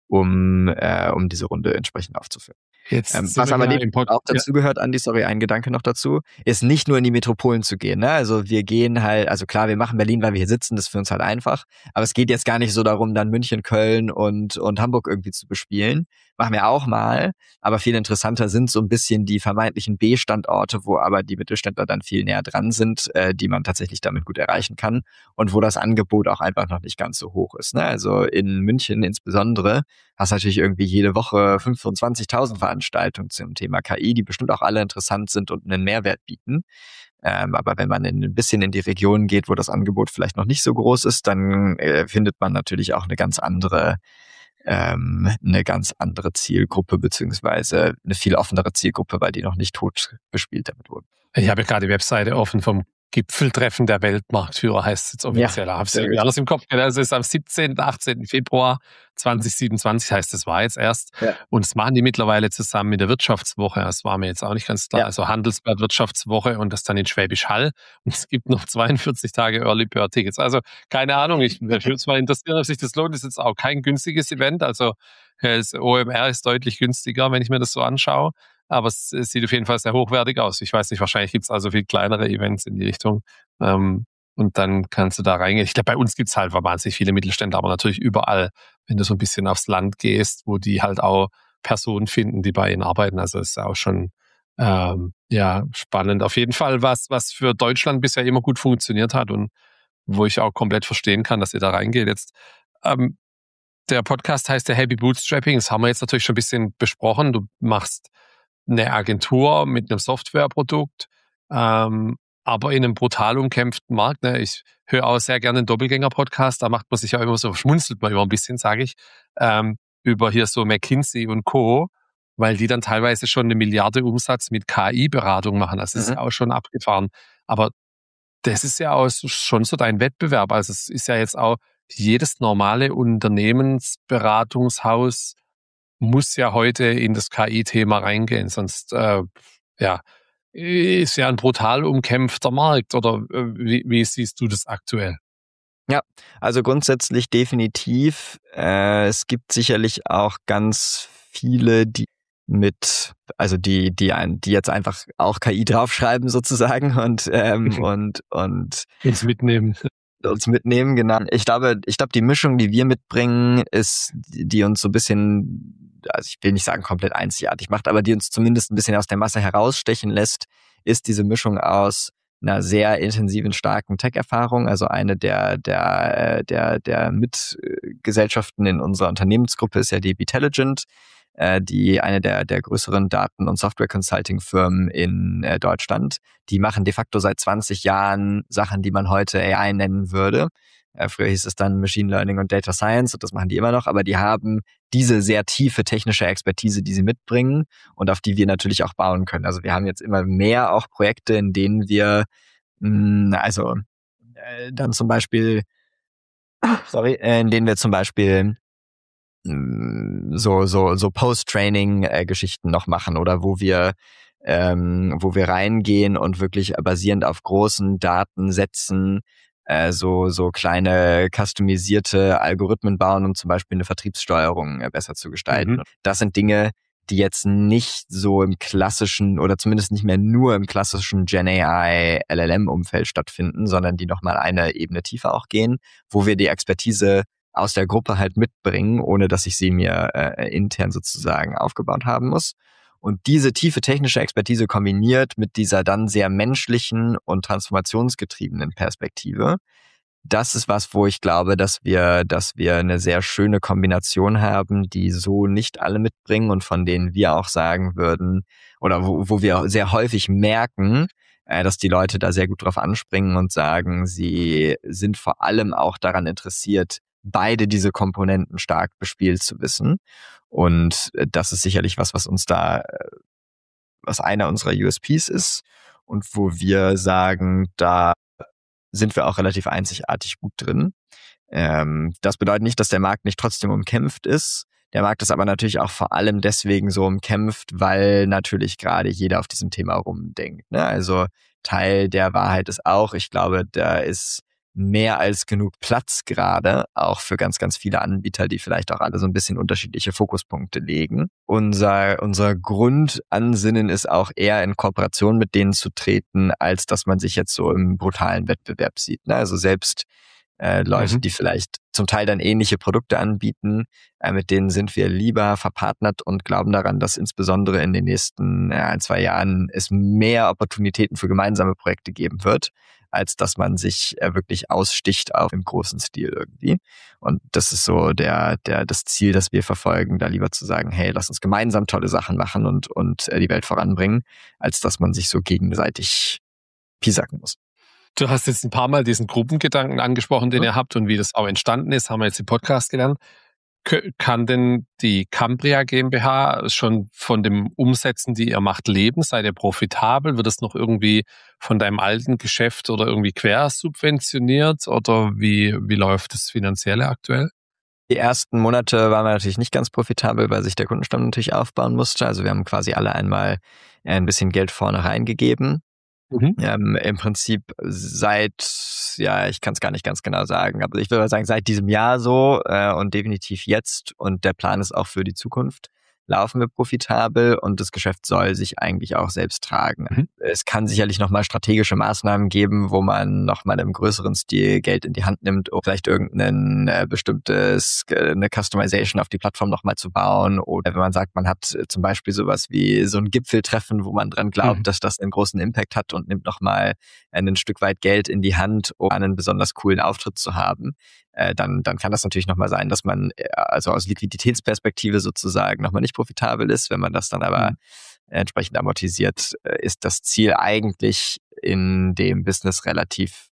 um äh, um diese Runde entsprechend aufzuführen. Jetzt Ähm, sind was wir aber ja dem im Pod. auch Ja. dazu gehört, Andi, sorry, ein Gedanke noch dazu, ist nicht nur in die Metropolen zu gehen. Ne? Also wir gehen halt, also klar, wir machen Berlin, weil wir hier sitzen, das ist für uns halt einfach. Aber es geht jetzt gar nicht so darum, dann München, Köln und, und Hamburg irgendwie zu bespielen. Machen wir auch mal. Aber viel interessanter sind so ein bisschen die vermeintlichen B-Standorte, wo aber die Mittelständler dann viel näher dran sind, äh, die man tatsächlich damit gut erreichen kann und wo das Angebot auch einfach noch nicht ganz so hoch ist. Ne? Also in München insbesondere hast natürlich irgendwie jede Woche fünfundzwanzigtausend Veranstaltungen zum Thema K I, die bestimmt auch alle interessant sind und einen Mehrwert bieten. Ähm, aber wenn man in, ein bisschen in die Regionen geht, wo das Angebot vielleicht noch nicht so groß ist, dann äh, findet man natürlich auch eine ganz andere ähm, eine ganz andere Zielgruppe beziehungsweise eine viel offenere Zielgruppe, weil die noch nicht tot bespielt damit wurden. Ich habe gerade die Webseite offen vom Gipfeltreffen der Weltmarktführer, heißt es jetzt Ja, offiziell. Da habe ich sehr irgendwie gut. alles im Kopf. Also es ist am siebzehnten, achtzehnten Februar zweitausendsiebenundzwanzig, heißt es war jetzt erst. Ja. Und das machen die mittlerweile zusammen mit der Wirtschaftswoche. Das war mir jetzt auch nicht ganz klar. Ja. Also Handelsblatt Wirtschaftswoche und das dann in Schwäbisch Hall. Und es gibt noch zweiundvierzig Tage Early Bird Tickets. Also keine Ahnung, ich würde es mal interessieren, ob sich das lohnt. Das ist jetzt auch kein günstiges Event. Also das O M R ist deutlich günstiger, wenn ich mir das so anschaue. Aber es, es sieht auf jeden Fall sehr hochwertig aus. Ich weiß nicht, wahrscheinlich gibt es also viel kleinere Events in die Richtung. Ähm, und dann kannst du da reingehen. Ich glaube, bei uns gibt es halt wahnsinnig viele Mittelständler, aber natürlich überall, wenn du so ein bisschen aufs Land gehst, wo die halt auch Personen finden, die bei ihnen arbeiten. Also ist auch schon ähm, ja spannend. Auf jeden Fall was, was für Deutschland bisher immer gut funktioniert hat und wo ich auch komplett verstehen kann, dass ihr da reingeht. Jetzt ähm, der Podcast heißt ja Happy Bootstrapping. Das haben wir jetzt natürlich schon ein bisschen besprochen. Du machst eine Agentur mit einem Softwareprodukt, ähm, aber in einem brutal umkämpften Markt. Ne? Ich höre auch sehr gerne einen Doppelgänger-Podcast, da macht man sich ja immer so, schmunzelt man immer ein bisschen, sage ich, ähm, über hier so McKinsey und Co., weil die dann teilweise schon eine Milliarde Umsatz mit K I-Beratung machen. Das ist Mhm. ja auch schon abgefahren. Aber das ist ja auch so- schon so dein Wettbewerb. Also es ist ja jetzt auch jedes normale Unternehmensberatungshaus muss ja heute in das K I-Thema reingehen, sonst äh, ja, ist ja ein brutal umkämpfter Markt. Oder äh, wie, wie siehst du das aktuell? Ja, also grundsätzlich definitiv. Äh, es gibt sicherlich auch ganz viele, die mit, also die, die ein, die jetzt einfach auch K I draufschreiben sozusagen und ähm, und und Uns mitnehmen. uns mitnehmen, genau. Ich glaube, ich glaube, die Mischung, die wir mitbringen, ist, die uns so ein bisschen, also ich will nicht sagen komplett einzigartig macht, aber die uns zumindest ein bisschen aus der Masse herausstechen lässt, ist diese Mischung aus einer sehr intensiven, starken Tech-Erfahrung. Also eine der der der der Mitgesellschaften in unserer Unternehmensgruppe ist ja die Betelligent, äh, die eine der der größeren Daten- und Software-Consulting-Firmen in äh, Deutschland. Die machen de facto seit zwanzig Jahren Sachen, die man heute A I nennen würde. Äh, früher hieß es dann Machine Learning und Data Science und das machen die immer noch, aber die haben diese sehr tiefe technische Expertise, die sie mitbringen und auf die wir natürlich auch bauen können. Also wir haben jetzt immer mehr auch Projekte, in denen wir mh, also äh, dann zum Beispiel, sorry, äh, in denen wir zum Beispiel so so so Post-Training-Geschichten noch machen oder wo wir ähm, wo wir reingehen und wirklich basierend auf großen Datensätzen äh, so so kleine customisierte Algorithmen bauen, um zum Beispiel eine Vertriebssteuerung äh, besser zu gestalten. Mhm. Das sind Dinge, die jetzt nicht so im klassischen oder zumindest nicht mehr nur im klassischen Gen A I L L M-Umfeld stattfinden, sondern die nochmal eine Ebene tiefer auch gehen, wo wir die Expertise aus der Gruppe halt mitbringen, ohne dass ich sie mir äh, intern sozusagen aufgebaut haben muss. Und diese tiefe technische Expertise kombiniert mit dieser dann sehr menschlichen und transformationsgetriebenen Perspektive, das ist was, wo ich glaube, dass wir, dass wir eine sehr schöne Kombination haben, die so nicht alle mitbringen und von denen wir auch sagen würden, oder wo, wo wir sehr häufig merken, äh, dass die Leute da sehr gut drauf anspringen und sagen, sie sind vor allem auch daran interessiert, beide diese Komponenten stark bespielt zu wissen. Und das ist sicherlich was, was uns da, was einer unserer U S Ps ist und wo wir sagen, da sind wir auch relativ einzigartig gut drin. Ähm, das bedeutet nicht, dass der Markt nicht trotzdem umkämpft ist. Der Markt ist aber natürlich auch vor allem deswegen so umkämpft, weil natürlich gerade jeder auf diesem Thema rumdenkt. Ne? Also Teil der Wahrheit ist auch, ich glaube, da ist mehr als genug Platz gerade, auch für ganz, ganz viele Anbieter, die vielleicht auch alle so ein bisschen unterschiedliche Fokuspunkte legen. Unser, unser Grundansinnen ist auch eher in Kooperation mit denen zu treten, als dass man sich jetzt so im brutalen Wettbewerb sieht. Ne? Also selbst äh, Leute, Mhm. die vielleicht zum Teil dann ähnliche Produkte anbieten, äh, mit denen sind wir lieber verpartnert und glauben daran, dass insbesondere in den nächsten äh, ein, zwei Jahren es mehr Opportunitäten für gemeinsame Projekte geben wird, als dass man sich äh, wirklich aussticht auf im großen Stil irgendwie. Und das ist so der, der, das Ziel, das wir verfolgen, da lieber zu sagen, hey, lass uns gemeinsam tolle Sachen machen und, und äh, die Welt voranbringen, als dass man sich so gegenseitig piesacken muss. Du hast jetzt ein paar Mal diesen Gruppengedanken angesprochen, den Mhm. ihr habt und wie das auch entstanden ist, haben wir jetzt im Podcast gelernt. Kö- Kann denn die Cambria GmbH schon von dem Umsetzen, die ihr macht, leben? Seid ihr profitabel? Wird es noch irgendwie von deinem alten Geschäft oder irgendwie quer subventioniert? Oder wie, wie läuft das Finanzielle aktuell? Die ersten Monate waren wir natürlich nicht ganz profitabel, weil sich der Kundenstamm natürlich aufbauen musste. Also wir haben quasi alle einmal ein bisschen Geld vorne reingegeben. Mhm. Ähm, im Prinzip seit, ja, ich kann es gar nicht ganz genau sagen, aber ich würde mal sagen, seit diesem Jahr so äh, und definitiv jetzt und der Plan ist auch für die Zukunft, laufen wir profitabel und das Geschäft soll sich eigentlich auch selbst tragen. Mhm. Es kann sicherlich nochmal strategische Maßnahmen geben, wo man nochmal im größeren Stil Geld in die Hand nimmt, um vielleicht irgendein äh, bestimmtes, äh, eine Customization auf die Plattform nochmal zu bauen oder wenn man sagt, man hat äh, zum Beispiel sowas wie so ein Gipfeltreffen, wo man dran glaubt, Mhm. dass das einen großen Impact hat und nimmt nochmal ein Stück weit Geld in die Hand, um einen besonders coolen Auftritt zu haben. Äh, dann, dann kann das natürlich nochmal sein, dass man äh, also aus Liquiditätsperspektive sozusagen nochmal nicht profitabel ist. Wenn man das dann aber Mhm. entsprechend amortisiert, äh, ist das Ziel eigentlich in dem Business relativ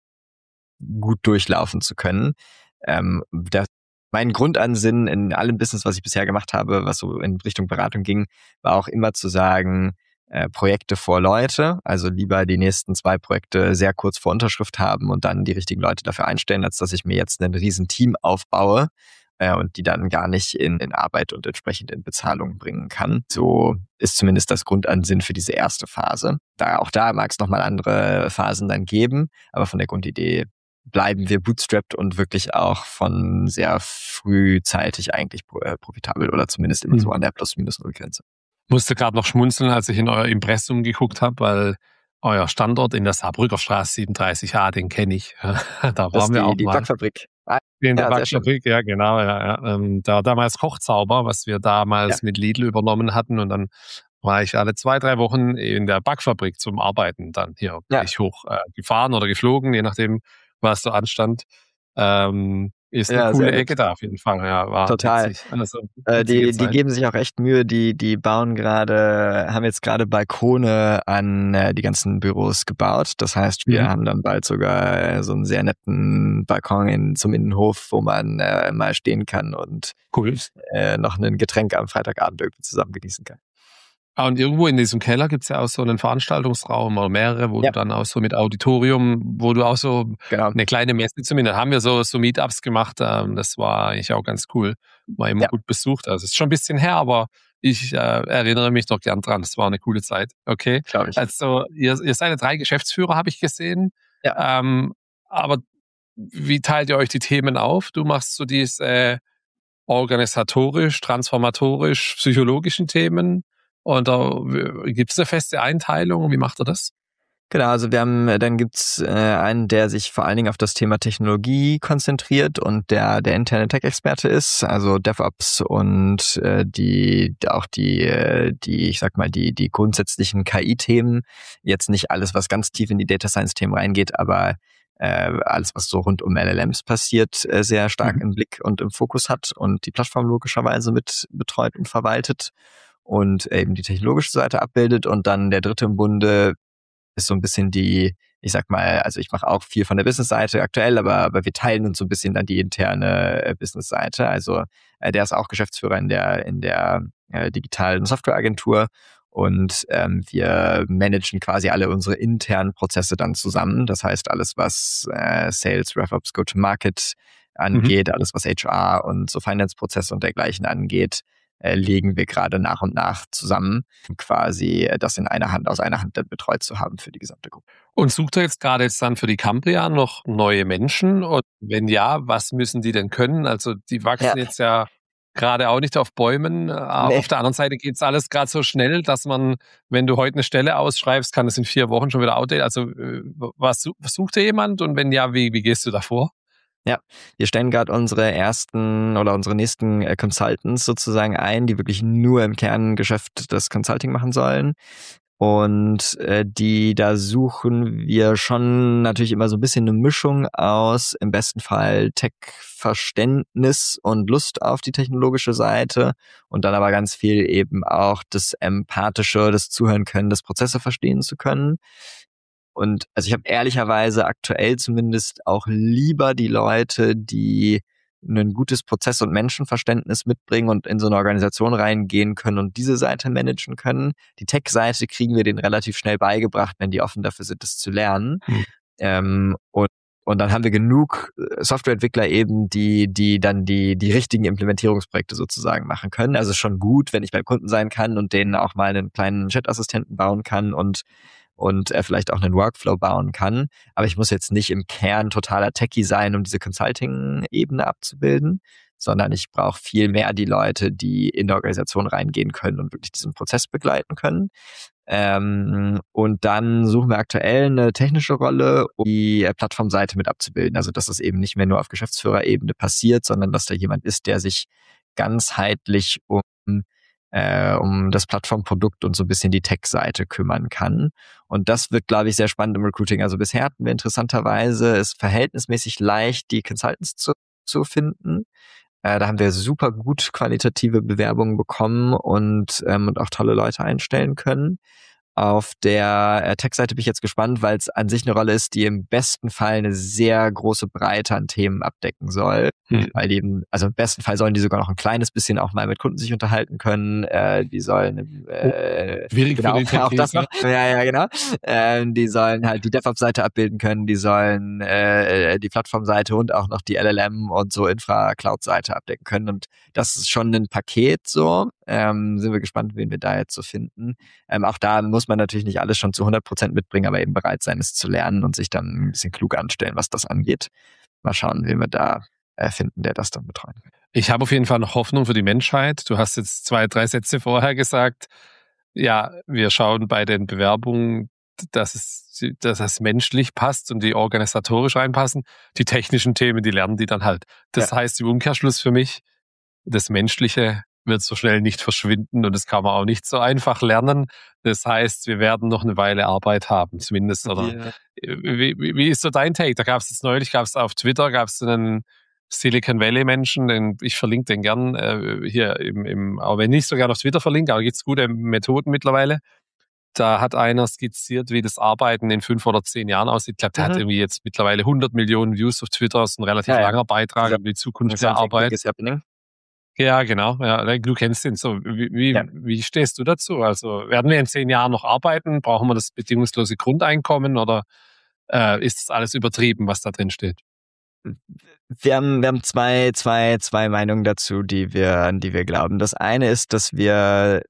gut durchlaufen zu können. Ähm, das, mein Grundansinnen in allem Business, was ich bisher gemacht habe, was so in Richtung Beratung ging, war auch immer zu sagen, äh, Projekte vor Leute, also lieber die nächsten zwei Projekte sehr kurz vor Unterschrift haben und dann die richtigen Leute dafür einstellen, als dass ich mir jetzt ein riesen Team aufbaue äh, und die dann gar nicht in, in Arbeit und entsprechend in Bezahlung bringen kann. So ist zumindest das Grundansinnen für diese erste Phase. Da auch da mag es nochmal andere Phasen dann geben, aber von der Grundidee bleiben wir bootstrapped und wirklich auch von sehr frühzeitig eigentlich äh, profitabel oder zumindest immer so Mhm. an der Plus-Minus-Null-Grenze. Musste gerade noch schmunzeln, als ich in euer Impressum geguckt habe, weil euer Standort in der Saarbrücker Straße siebenunddreißig a, den kenne ich. Da Das waren ist wir die, auch die mal. Backfabrik. Ah, In der ja, sehr schön. Backfabrik, ja genau. Ja, ja. Ähm, Da damals Kochzauber, was wir damals Ja. mit Lidl übernommen hatten. Und dann war ich alle zwei, drei Wochen in der Backfabrik zum Arbeiten. Dann hier bin Ja, ich hoch äh, gefahren oder geflogen, je nachdem, was so anstand. Ähm, ist eine ja, sehr coole gut. Ecke da auf jeden Fall. Ja, war Total. witzig. Also Äh, witzige die, die Zeit. geben sich auch echt Mühe, die, die bauen gerade, haben jetzt gerade Balkone an äh, die ganzen Büros gebaut. Das heißt, wir Mhm. haben dann bald sogar äh, so einen sehr netten Balkon in, zum Innenhof, wo man äh, mal stehen kann und Cool. äh, noch ein Getränk am Freitagabend irgendwie zusammen genießen kann. Ah, und irgendwo in diesem Keller gibt's ja auch so einen Veranstaltungsraum oder mehrere, wo Ja. du dann auch so mit Auditorium, wo du auch so Genau. eine kleine Messe zumindest, haben wir so, so Meetups gemacht, ähm, das war eigentlich auch ganz cool, war immer Ja. gut besucht. Also es ist schon ein bisschen her, aber ich äh, erinnere mich noch gern dran, das war eine coole Zeit. Okay, Glaube ich. also ihr, ihr seid ja drei Geschäftsführer, habe ich gesehen, Ja. ähm, aber wie teilt ihr euch die Themen auf? Du machst so diese äh, organisatorisch, transformatorisch, psychologischen Themen. Und da gibt es eine feste Einteilung. Wie macht er das? Genau, also wir haben, dann gibt's äh, einen, der sich vor allen Dingen auf das Thema Technologie konzentriert und der der interne Tech-Experte ist, also DevOps und äh, die auch die äh, die ich sag mal die die grundsätzlichen K I-Themen. Jetzt nicht alles, was ganz tief in die Data Science-Themen reingeht, aber äh, alles, was so rund um L L Ms passiert, äh, sehr stark Mhm. im Blick und im Fokus hat und die Plattform logischerweise mit betreut und verwaltet und eben die technologische Seite abbildet. Und dann der dritte im Bunde ist so ein bisschen die, ich sag mal, also ich mache auch viel von der Business-Seite aktuell, aber, aber wir teilen uns so ein bisschen dann die interne äh, Business-Seite. Also äh, der ist auch Geschäftsführer in der in der äh, digitalen Softwareagentur und ähm, wir managen quasi alle unsere internen Prozesse dann zusammen. Das heißt, alles, was äh, Sales, RevOps, Go-to-Market angeht, Mhm. alles, was H R und so Finance-Prozesse und dergleichen angeht, äh, legen wir gerade nach und nach zusammen, um quasi äh, das in einer Hand, aus einer Hand dann betreut zu haben für die gesamte Gruppe. Und sucht er jetzt gerade jetzt dann für die Cambria noch neue Menschen? Und wenn ja, was müssen die denn können? Also die Ja, wachsen jetzt ja gerade auch nicht auf Bäumen. Äh, nee. Auf der anderen Seite geht's alles gerade so schnell, dass man, wenn du heute eine Stelle ausschreibst, kann es in vier Wochen schon wieder outdated. Also äh, was, su- was sucht dir jemand? Und wenn ja, wie, wie gehst du da vor? Ja, wir stellen gerade unsere ersten oder unsere nächsten äh, Consultants sozusagen ein, die wirklich nur im Kerngeschäft das Consulting machen sollen. Und äh, die, da suchen wir schon natürlich immer so ein bisschen eine Mischung aus, im besten Fall Tech-Verständnis und Lust auf die technologische Seite und dann aber ganz viel eben auch das Empathische, das Zuhören können, das Prozesse verstehen zu können. Und also ich habe ehrlicherweise aktuell zumindest auch lieber die Leute, die ein gutes Prozess- und Menschenverständnis mitbringen und in so eine Organisation reingehen können und diese Seite managen können. Die Tech-Seite kriegen wir denen relativ schnell beigebracht, wenn die offen dafür sind, das zu lernen. Hm. Ähm, und und dann haben wir genug Softwareentwickler eben, die die dann die die richtigen Implementierungsprojekte sozusagen machen können. Also schon gut, wenn ich beim Kunden sein kann und denen auch mal einen kleinen Chat-Assistenten bauen kann und und er vielleicht auch einen Workflow bauen kann. Aber ich muss jetzt nicht im Kern totaler Techie sein, um diese Consulting-Ebene abzubilden, sondern ich brauche viel mehr die Leute, die in die Organisation reingehen können und wirklich diesen Prozess begleiten können. Ähm, und dann suchen wir aktuell eine technische Rolle, um die äh, Plattformseite mit abzubilden. Also dass das eben nicht mehr nur auf Geschäftsführerebene passiert, sondern dass da jemand ist, der sich ganzheitlich um äh, um das Plattformprodukt und so ein bisschen die Tech-Seite kümmern kann. Und das wird, glaube ich, sehr spannend im Recruiting. Also bisher hatten wir interessanterweise es verhältnismäßig leicht, die Consultants zu, zu finden. Äh, da haben wir super gut qualitative Bewerbungen bekommen und, ähm, und auch tolle Leute einstellen können. Auf der äh, Tech-Seite bin ich jetzt gespannt, weil es an sich eine Rolle ist, die im besten Fall eine sehr große Breite an Themen abdecken soll. Hm. Weil eben, also im besten Fall sollen die sogar noch ein kleines bisschen auch mal mit Kunden sich unterhalten können. Äh, die sollen äh, Schwierig genau, für die auch, auch das Techies, noch. Ja, ja, genau. Ähm, die sollen halt die DevOps-Seite abbilden können, die sollen äh, die Plattformseite und auch noch die L L M und so Infra-Cloud-Seite abdecken können. Und das ist schon ein Paket so. Ähm, sind wir gespannt, wen wir da jetzt so finden. Ähm, auch da muss man natürlich nicht alles schon zu hundert Prozent mitbringen, aber eben bereit sein, es zu lernen und sich dann ein bisschen klug anstellen, was das angeht. Mal schauen, wen wir da äh, finden, der das dann betreuen kann. Ich habe auf jeden Fall noch Hoffnung für die Menschheit. Du hast jetzt zwei, drei Sätze vorher gesagt. Ja, wir schauen bei den Bewerbungen, dass es, dass es menschlich passt und die organisatorisch reinpassen. Die technischen Themen, die lernen die dann halt. Das Ja. heißt im Umkehrschluss für mich, das Menschliche wird so schnell nicht verschwinden und das kann man auch nicht so einfach lernen. Das heißt, wir werden noch eine Weile Arbeit haben, zumindest. Oder Ja. wie, wie, wie ist so dein Take? Da gab es jetzt neulich, gab es auf Twitter, gab es einen Silicon Valley Menschen, den, ich verlinke den gern äh, hier im, im, auch wenn nicht so gern auf Twitter verlinke, aber gibt's gute Methoden mittlerweile. Da hat einer skizziert, wie das Arbeiten in fünf oder zehn Jahren aussieht. Ich glaube, der Mhm. hat irgendwie jetzt mittlerweile hundert Millionen Views auf Twitter. Das ist ein relativ Ja, ja. langer Beitrag Dieser über die Zukunft der Something Arbeit. Big is happening. Ja, genau. Ja, du kennst ihn so. Wie, wie, Ja. wie stehst du dazu? Also werden wir in zehn Jahren noch arbeiten? Brauchen wir das bedingungslose Grundeinkommen oder äh, ist das alles übertrieben, was da drin steht? Wir haben, wir haben zwei, zwei, zwei Meinungen dazu, die wir, an die wir glauben. Das eine ist, dass wir,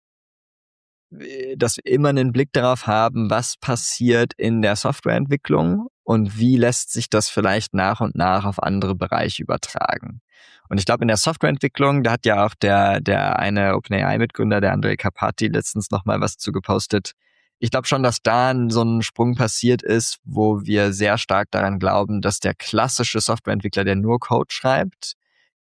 dass wir immer einen Blick darauf haben, was passiert in der Softwareentwicklung und wie lässt sich das vielleicht nach und nach auf andere Bereiche übertragen. Und ich glaube, in der Softwareentwicklung, da hat ja auch der, der eine OpenAI-Mitgründer, der Andrej Karpathy, letztens nochmal was zu gepostet. Ich glaube schon, dass da so ein Sprung passiert ist, wo wir sehr stark daran glauben, dass der klassische Softwareentwickler, der nur Code schreibt,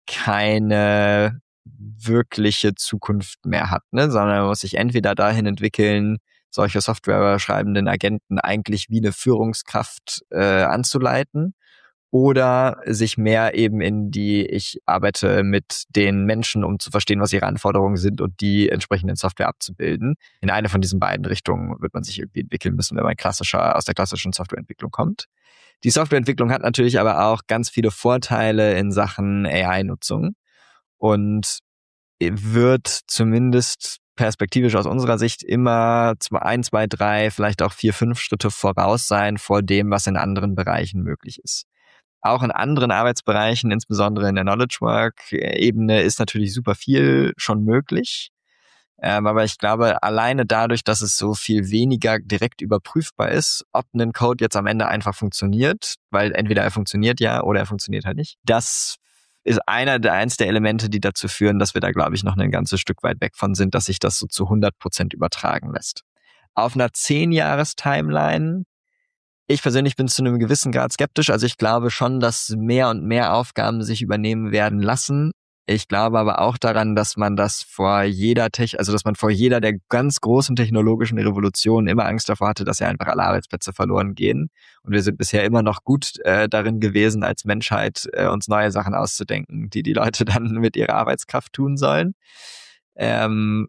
keine wirkliche Zukunft mehr hat, ne? Sondern man muss sich entweder dahin entwickeln, solche Software schreibenden Agenten eigentlich wie eine Führungskraft äh, anzuleiten oder sich mehr eben in die, ich arbeite mit den Menschen, um zu verstehen, was ihre Anforderungen sind und die entsprechenden Software abzubilden. In eine von diesen beiden Richtungen wird man sich irgendwie entwickeln müssen, wenn man klassischer aus der klassischen Softwareentwicklung kommt. Die Softwareentwicklung hat natürlich aber auch ganz viele Vorteile in Sachen A I-Nutzung und wird zumindest perspektivisch aus unserer Sicht immer ein, zwei, drei, vielleicht auch vier, fünf Schritte voraus sein vor dem, was in anderen Bereichen möglich ist. Auch in anderen Arbeitsbereichen, insbesondere in der Knowledge Work-Ebene, ist natürlich super viel schon möglich. Ähm, aber ich glaube, alleine dadurch, dass es so viel weniger direkt überprüfbar ist, ob ein Code jetzt am Ende einfach funktioniert, weil entweder er funktioniert ja oder er funktioniert halt nicht, das ist einer der, eins der Elemente, die dazu führen, dass wir da, glaube ich, noch ein ganzes Stück weit weg von sind, dass sich das so zu hundert Prozent übertragen lässt. Auf einer zehn-Jahres-Timeline, ich persönlich bin zu einem gewissen Grad skeptisch. Also ich glaube schon, dass mehr und mehr Aufgaben sich übernehmen werden lassen. Ich glaube aber auch daran, dass man das vor jeder Tech, also dass man vor jeder der ganz großen technologischen Revolutionen immer Angst davor hatte, dass ja einfach alle Arbeitsplätze verloren gehen. Und wir sind bisher immer noch gut äh, darin gewesen, als Menschheit äh, uns neue Sachen auszudenken, die die Leute dann mit ihrer Arbeitskraft tun sollen. Ähm,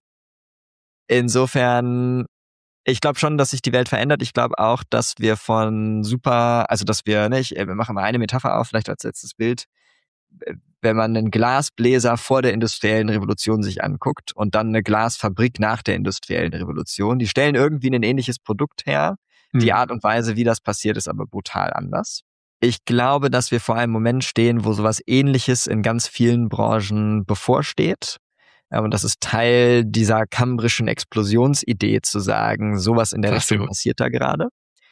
insofern, ich glaube schon, dass sich die Welt verändert. Ich glaube auch, dass wir von super, also dass wir, ne, ich, wir machen mal eine Metapher auf, vielleicht als letztes Bild. Wenn man einen Glasbläser vor der industriellen Revolution sich anguckt und dann eine Glasfabrik nach der industriellen Revolution, die stellen irgendwie ein ähnliches Produkt her. Hm. Die Art und Weise, wie das passiert, ist aber brutal anders. Ich glaube, dass wir vor einem Moment stehen, wo sowas Ähnliches in ganz vielen Branchen bevorsteht. Und das ist Teil dieser kambrischen Explosionsidee zu sagen, sowas in der Ach, Richtung passiert da gerade.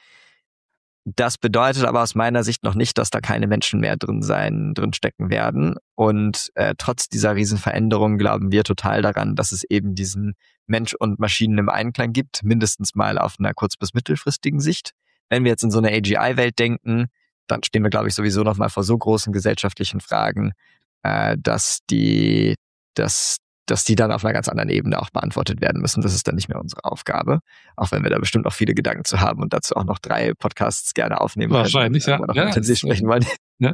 Das bedeutet aber aus meiner Sicht noch nicht, dass da keine Menschen mehr drin sein, drin stecken werden. Und äh, trotz dieser Riesenveränderung glauben wir total daran, dass es eben diesen Mensch und Maschinen im Einklang gibt, mindestens mal auf einer kurz- bis mittelfristigen Sicht. Wenn wir jetzt in so eine A G I-Welt denken, dann stehen wir, glaube ich, sowieso noch mal vor so großen gesellschaftlichen Fragen, äh, dass die, dass dass die dann auf einer ganz anderen Ebene auch beantwortet werden müssen. Das ist dann nicht mehr unsere Aufgabe, auch wenn wir da bestimmt noch viele Gedanken zu haben und dazu auch noch drei Podcasts gerne aufnehmen können. Wahrscheinlich, ja. Noch ja intensiv sprechen wollen. Ja.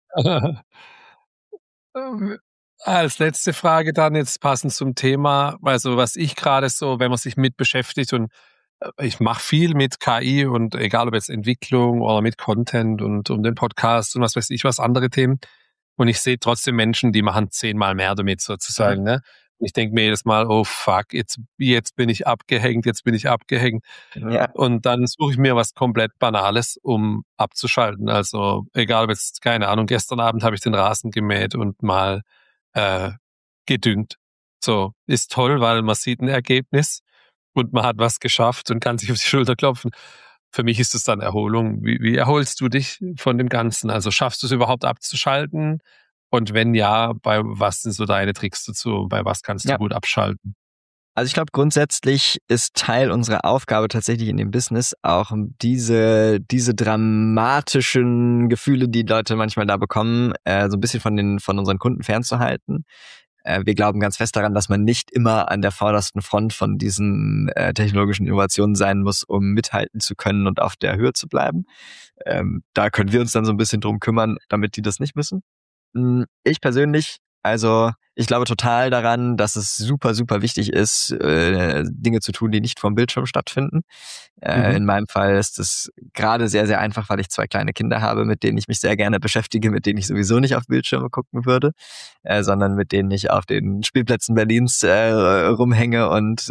Als letzte Frage dann jetzt passend zum Thema, also was ich gerade so, wenn man sich mit beschäftigt und ich mache viel mit K I und egal ob jetzt Entwicklung oder mit Content und um den Podcast und was weiß ich was, andere Themen. Und ich sehe trotzdem Menschen, die machen zehnmal mehr damit sozusagen. Mhm. Ne? Und ich denke mir jedes Mal, oh fuck, jetzt, jetzt bin ich abgehängt, jetzt bin ich abgehängt. Ja. Und dann suche ich mir was komplett Banales, um abzuschalten. Also egal, ob jetzt, keine Ahnung, gestern Abend habe ich den Rasen gemäht und mal äh, gedüngt. So, ist toll, weil man sieht ein Ergebnis und man hat was geschafft und kann sich auf die Schulter klopfen. Für mich ist es dann Erholung. Wie, wie erholst du dich von dem Ganzen? Also schaffst du es überhaupt abzuschalten? Und wenn ja, bei was sind so deine Tricks dazu? Bei was kannst du ja. gut abschalten? Also ich glaube, grundsätzlich ist Teil unserer Aufgabe tatsächlich in dem Business auch diese diese dramatischen Gefühle, die Leute manchmal da bekommen, äh, so ein bisschen von den von unseren Kunden fernzuhalten. Wir glauben ganz fest daran, dass man nicht immer an der vordersten Front von diesen äh, technologischen Innovationen sein muss, um mithalten zu können und auf der Höhe zu bleiben. Ähm, da können wir uns dann so ein bisschen drum kümmern, damit die das nicht müssen. Ich persönlich, also Ich glaube total daran, dass es super, super wichtig ist, äh, Dinge zu tun, die nicht vom Bildschirm stattfinden. Äh, Mhm. in meinem Fall ist es gerade sehr, sehr einfach, weil ich zwei kleine Kinder habe, mit denen ich mich sehr gerne beschäftige, mit denen ich sowieso nicht auf Bildschirme gucken würde, äh, sondern mit denen ich auf den Spielplätzen Berlins äh, rumhänge und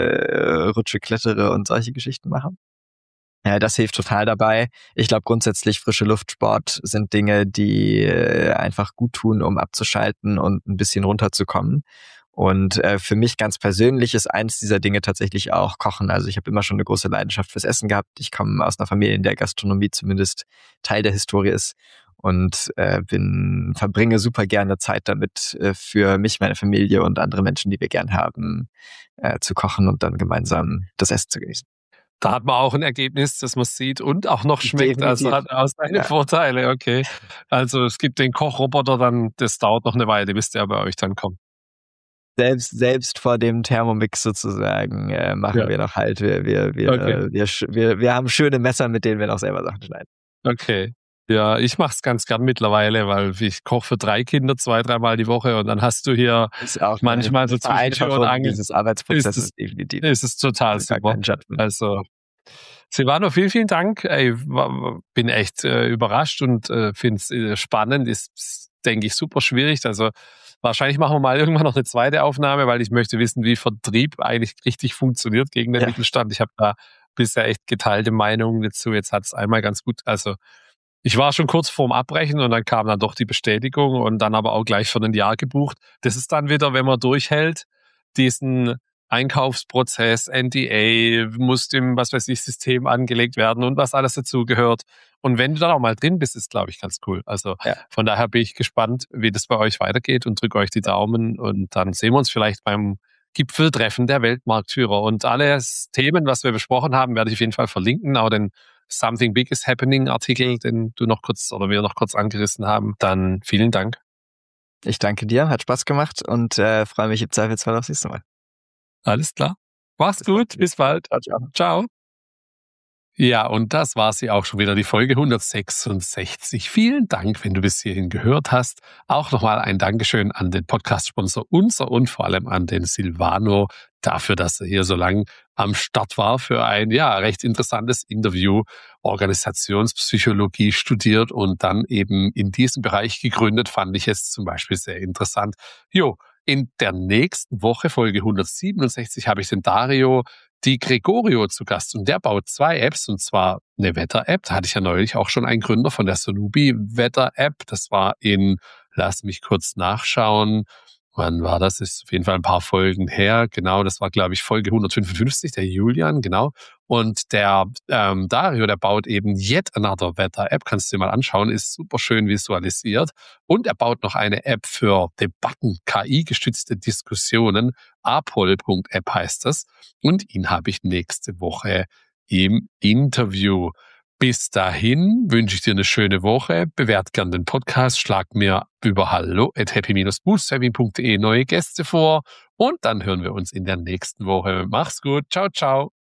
äh, Rutsche, klettere und solche Geschichten mache. Ja, das hilft total dabei. Ich glaube grundsätzlich frische Luftsport sind Dinge, die äh, einfach gut tun, um abzuschalten und ein bisschen runterzukommen. Und äh, für mich ganz persönlich ist eins dieser Dinge tatsächlich auch Kochen. Also ich habe immer schon eine große Leidenschaft fürs Essen gehabt. Ich komme aus einer Familie, in der Gastronomie zumindest Teil der Historie ist und äh, bin verbringe super gerne Zeit damit, äh, für mich, meine Familie und andere Menschen, die wir gern haben, äh, zu kochen und dann gemeinsam das Essen zu genießen. Da hat man auch ein Ergebnis, das man sieht und auch noch schmeckt. Also Definitiv. hat auch seine Ja. Vorteile, okay. Also es gibt den Kochroboter dann, das dauert noch eine Weile, bis der bei euch dann kommt. Selbst, selbst vor dem Thermomix sozusagen äh, machen Ja. wir noch halt. Wir, wir, wir, Okay. äh, wir, sch- wir, wir haben schöne Messer, mit denen wir noch selber Sachen schneiden. Okay. Ja, ich mach's ganz gern mittlerweile, weil ich koche für drei Kinder zwei, dreimal die Woche und dann hast du hier Ist auch manchmal eine so zwischen Tür und Vereinfachung Angel. dieses Ist Arbeitsprozesses es, definitiv. ist es total Also gar super. kein Judgment. Also Silvano, vielen, vielen Dank. Ey, wa- bin echt äh, überrascht und äh, finde es äh, spannend. Ist, denke ich, super schwierig. Also wahrscheinlich machen wir mal irgendwann noch eine zweite Aufnahme, weil ich möchte wissen, wie Vertrieb eigentlich richtig funktioniert gegen den Ja. Mittelstand. Ich habe da bisher echt geteilte Meinungen dazu. Jetzt hat es einmal ganz gut, also ich war schon kurz vorm Abbrechen und dann kam dann doch die Bestätigung und dann aber auch gleich für ein Jahr gebucht. Das ist dann wieder, wenn man durchhält, diesen Einkaufsprozess, N D A, muss dem, was weiß ich, System angelegt werden und was alles dazugehört. Und wenn du dann auch mal drin bist, ist, glaube ich, ganz cool. Also Ja. von daher bin ich gespannt, wie das bei euch weitergeht und drücke euch die Daumen und dann sehen wir uns vielleicht beim Gipfeltreffen der Weltmarktführer. Und alle Themen, was wir besprochen haben, werde ich auf jeden Fall verlinken, auch den Something Big is Happening Artikel, den du noch kurz oder wir noch kurz angerissen haben. Dann vielen Dank. Ich danke dir, hat Spaß gemacht und äh, freue mich im Zweifelsfall aufs nächste Mal. Alles klar. Mach's gut. Bis bald. Ciao, ciao. Ciao. Ja, und das war sie auch schon wieder, die Folge hundertsechsundsechzig. Vielen Dank, wenn du bis hierhin gehört hast. Auch nochmal ein Dankeschön an den Podcast-Sponsor unser und vor allem an den Silvano dafür, dass er hier so lang am Start war für ein, ja, recht interessantes Interview. Organisationspsychologie studiert und dann eben in diesem Bereich gegründet, fand ich es zum Beispiel sehr interessant. Jo, in der nächsten Woche, Folge hundertsiebenundsechzig, habe ich den Dario Di Gregorio zu Gast und der baut zwei Apps und zwar eine Wetter-App. Da hatte ich ja neulich auch schon einen Gründer von der Sonubi Wetter-App. Das war in, lass mich kurz nachschauen, wann war das? Ist auf jeden Fall ein paar Folgen her. Genau, das war, glaube ich, Folge hundertfünfundfünfzig, der Julian, genau. Und der ähm, Dario, der baut eben Yet Another Wetter App. Kannst du dir mal anschauen, ist super schön visualisiert. Und er baut noch eine App für Debatten, K I-gestützte Diskussionen. apol Punkt app heißt das. Und ihn habe ich nächste Woche im Interview. Bis dahin wünsche ich dir eine schöne Woche. Bewert gern den Podcast, schlag mir über hallo at happy dash bootstrapping punkt de neue Gäste vor und dann hören wir uns in der nächsten Woche. Mach's gut. Ciao, ciao.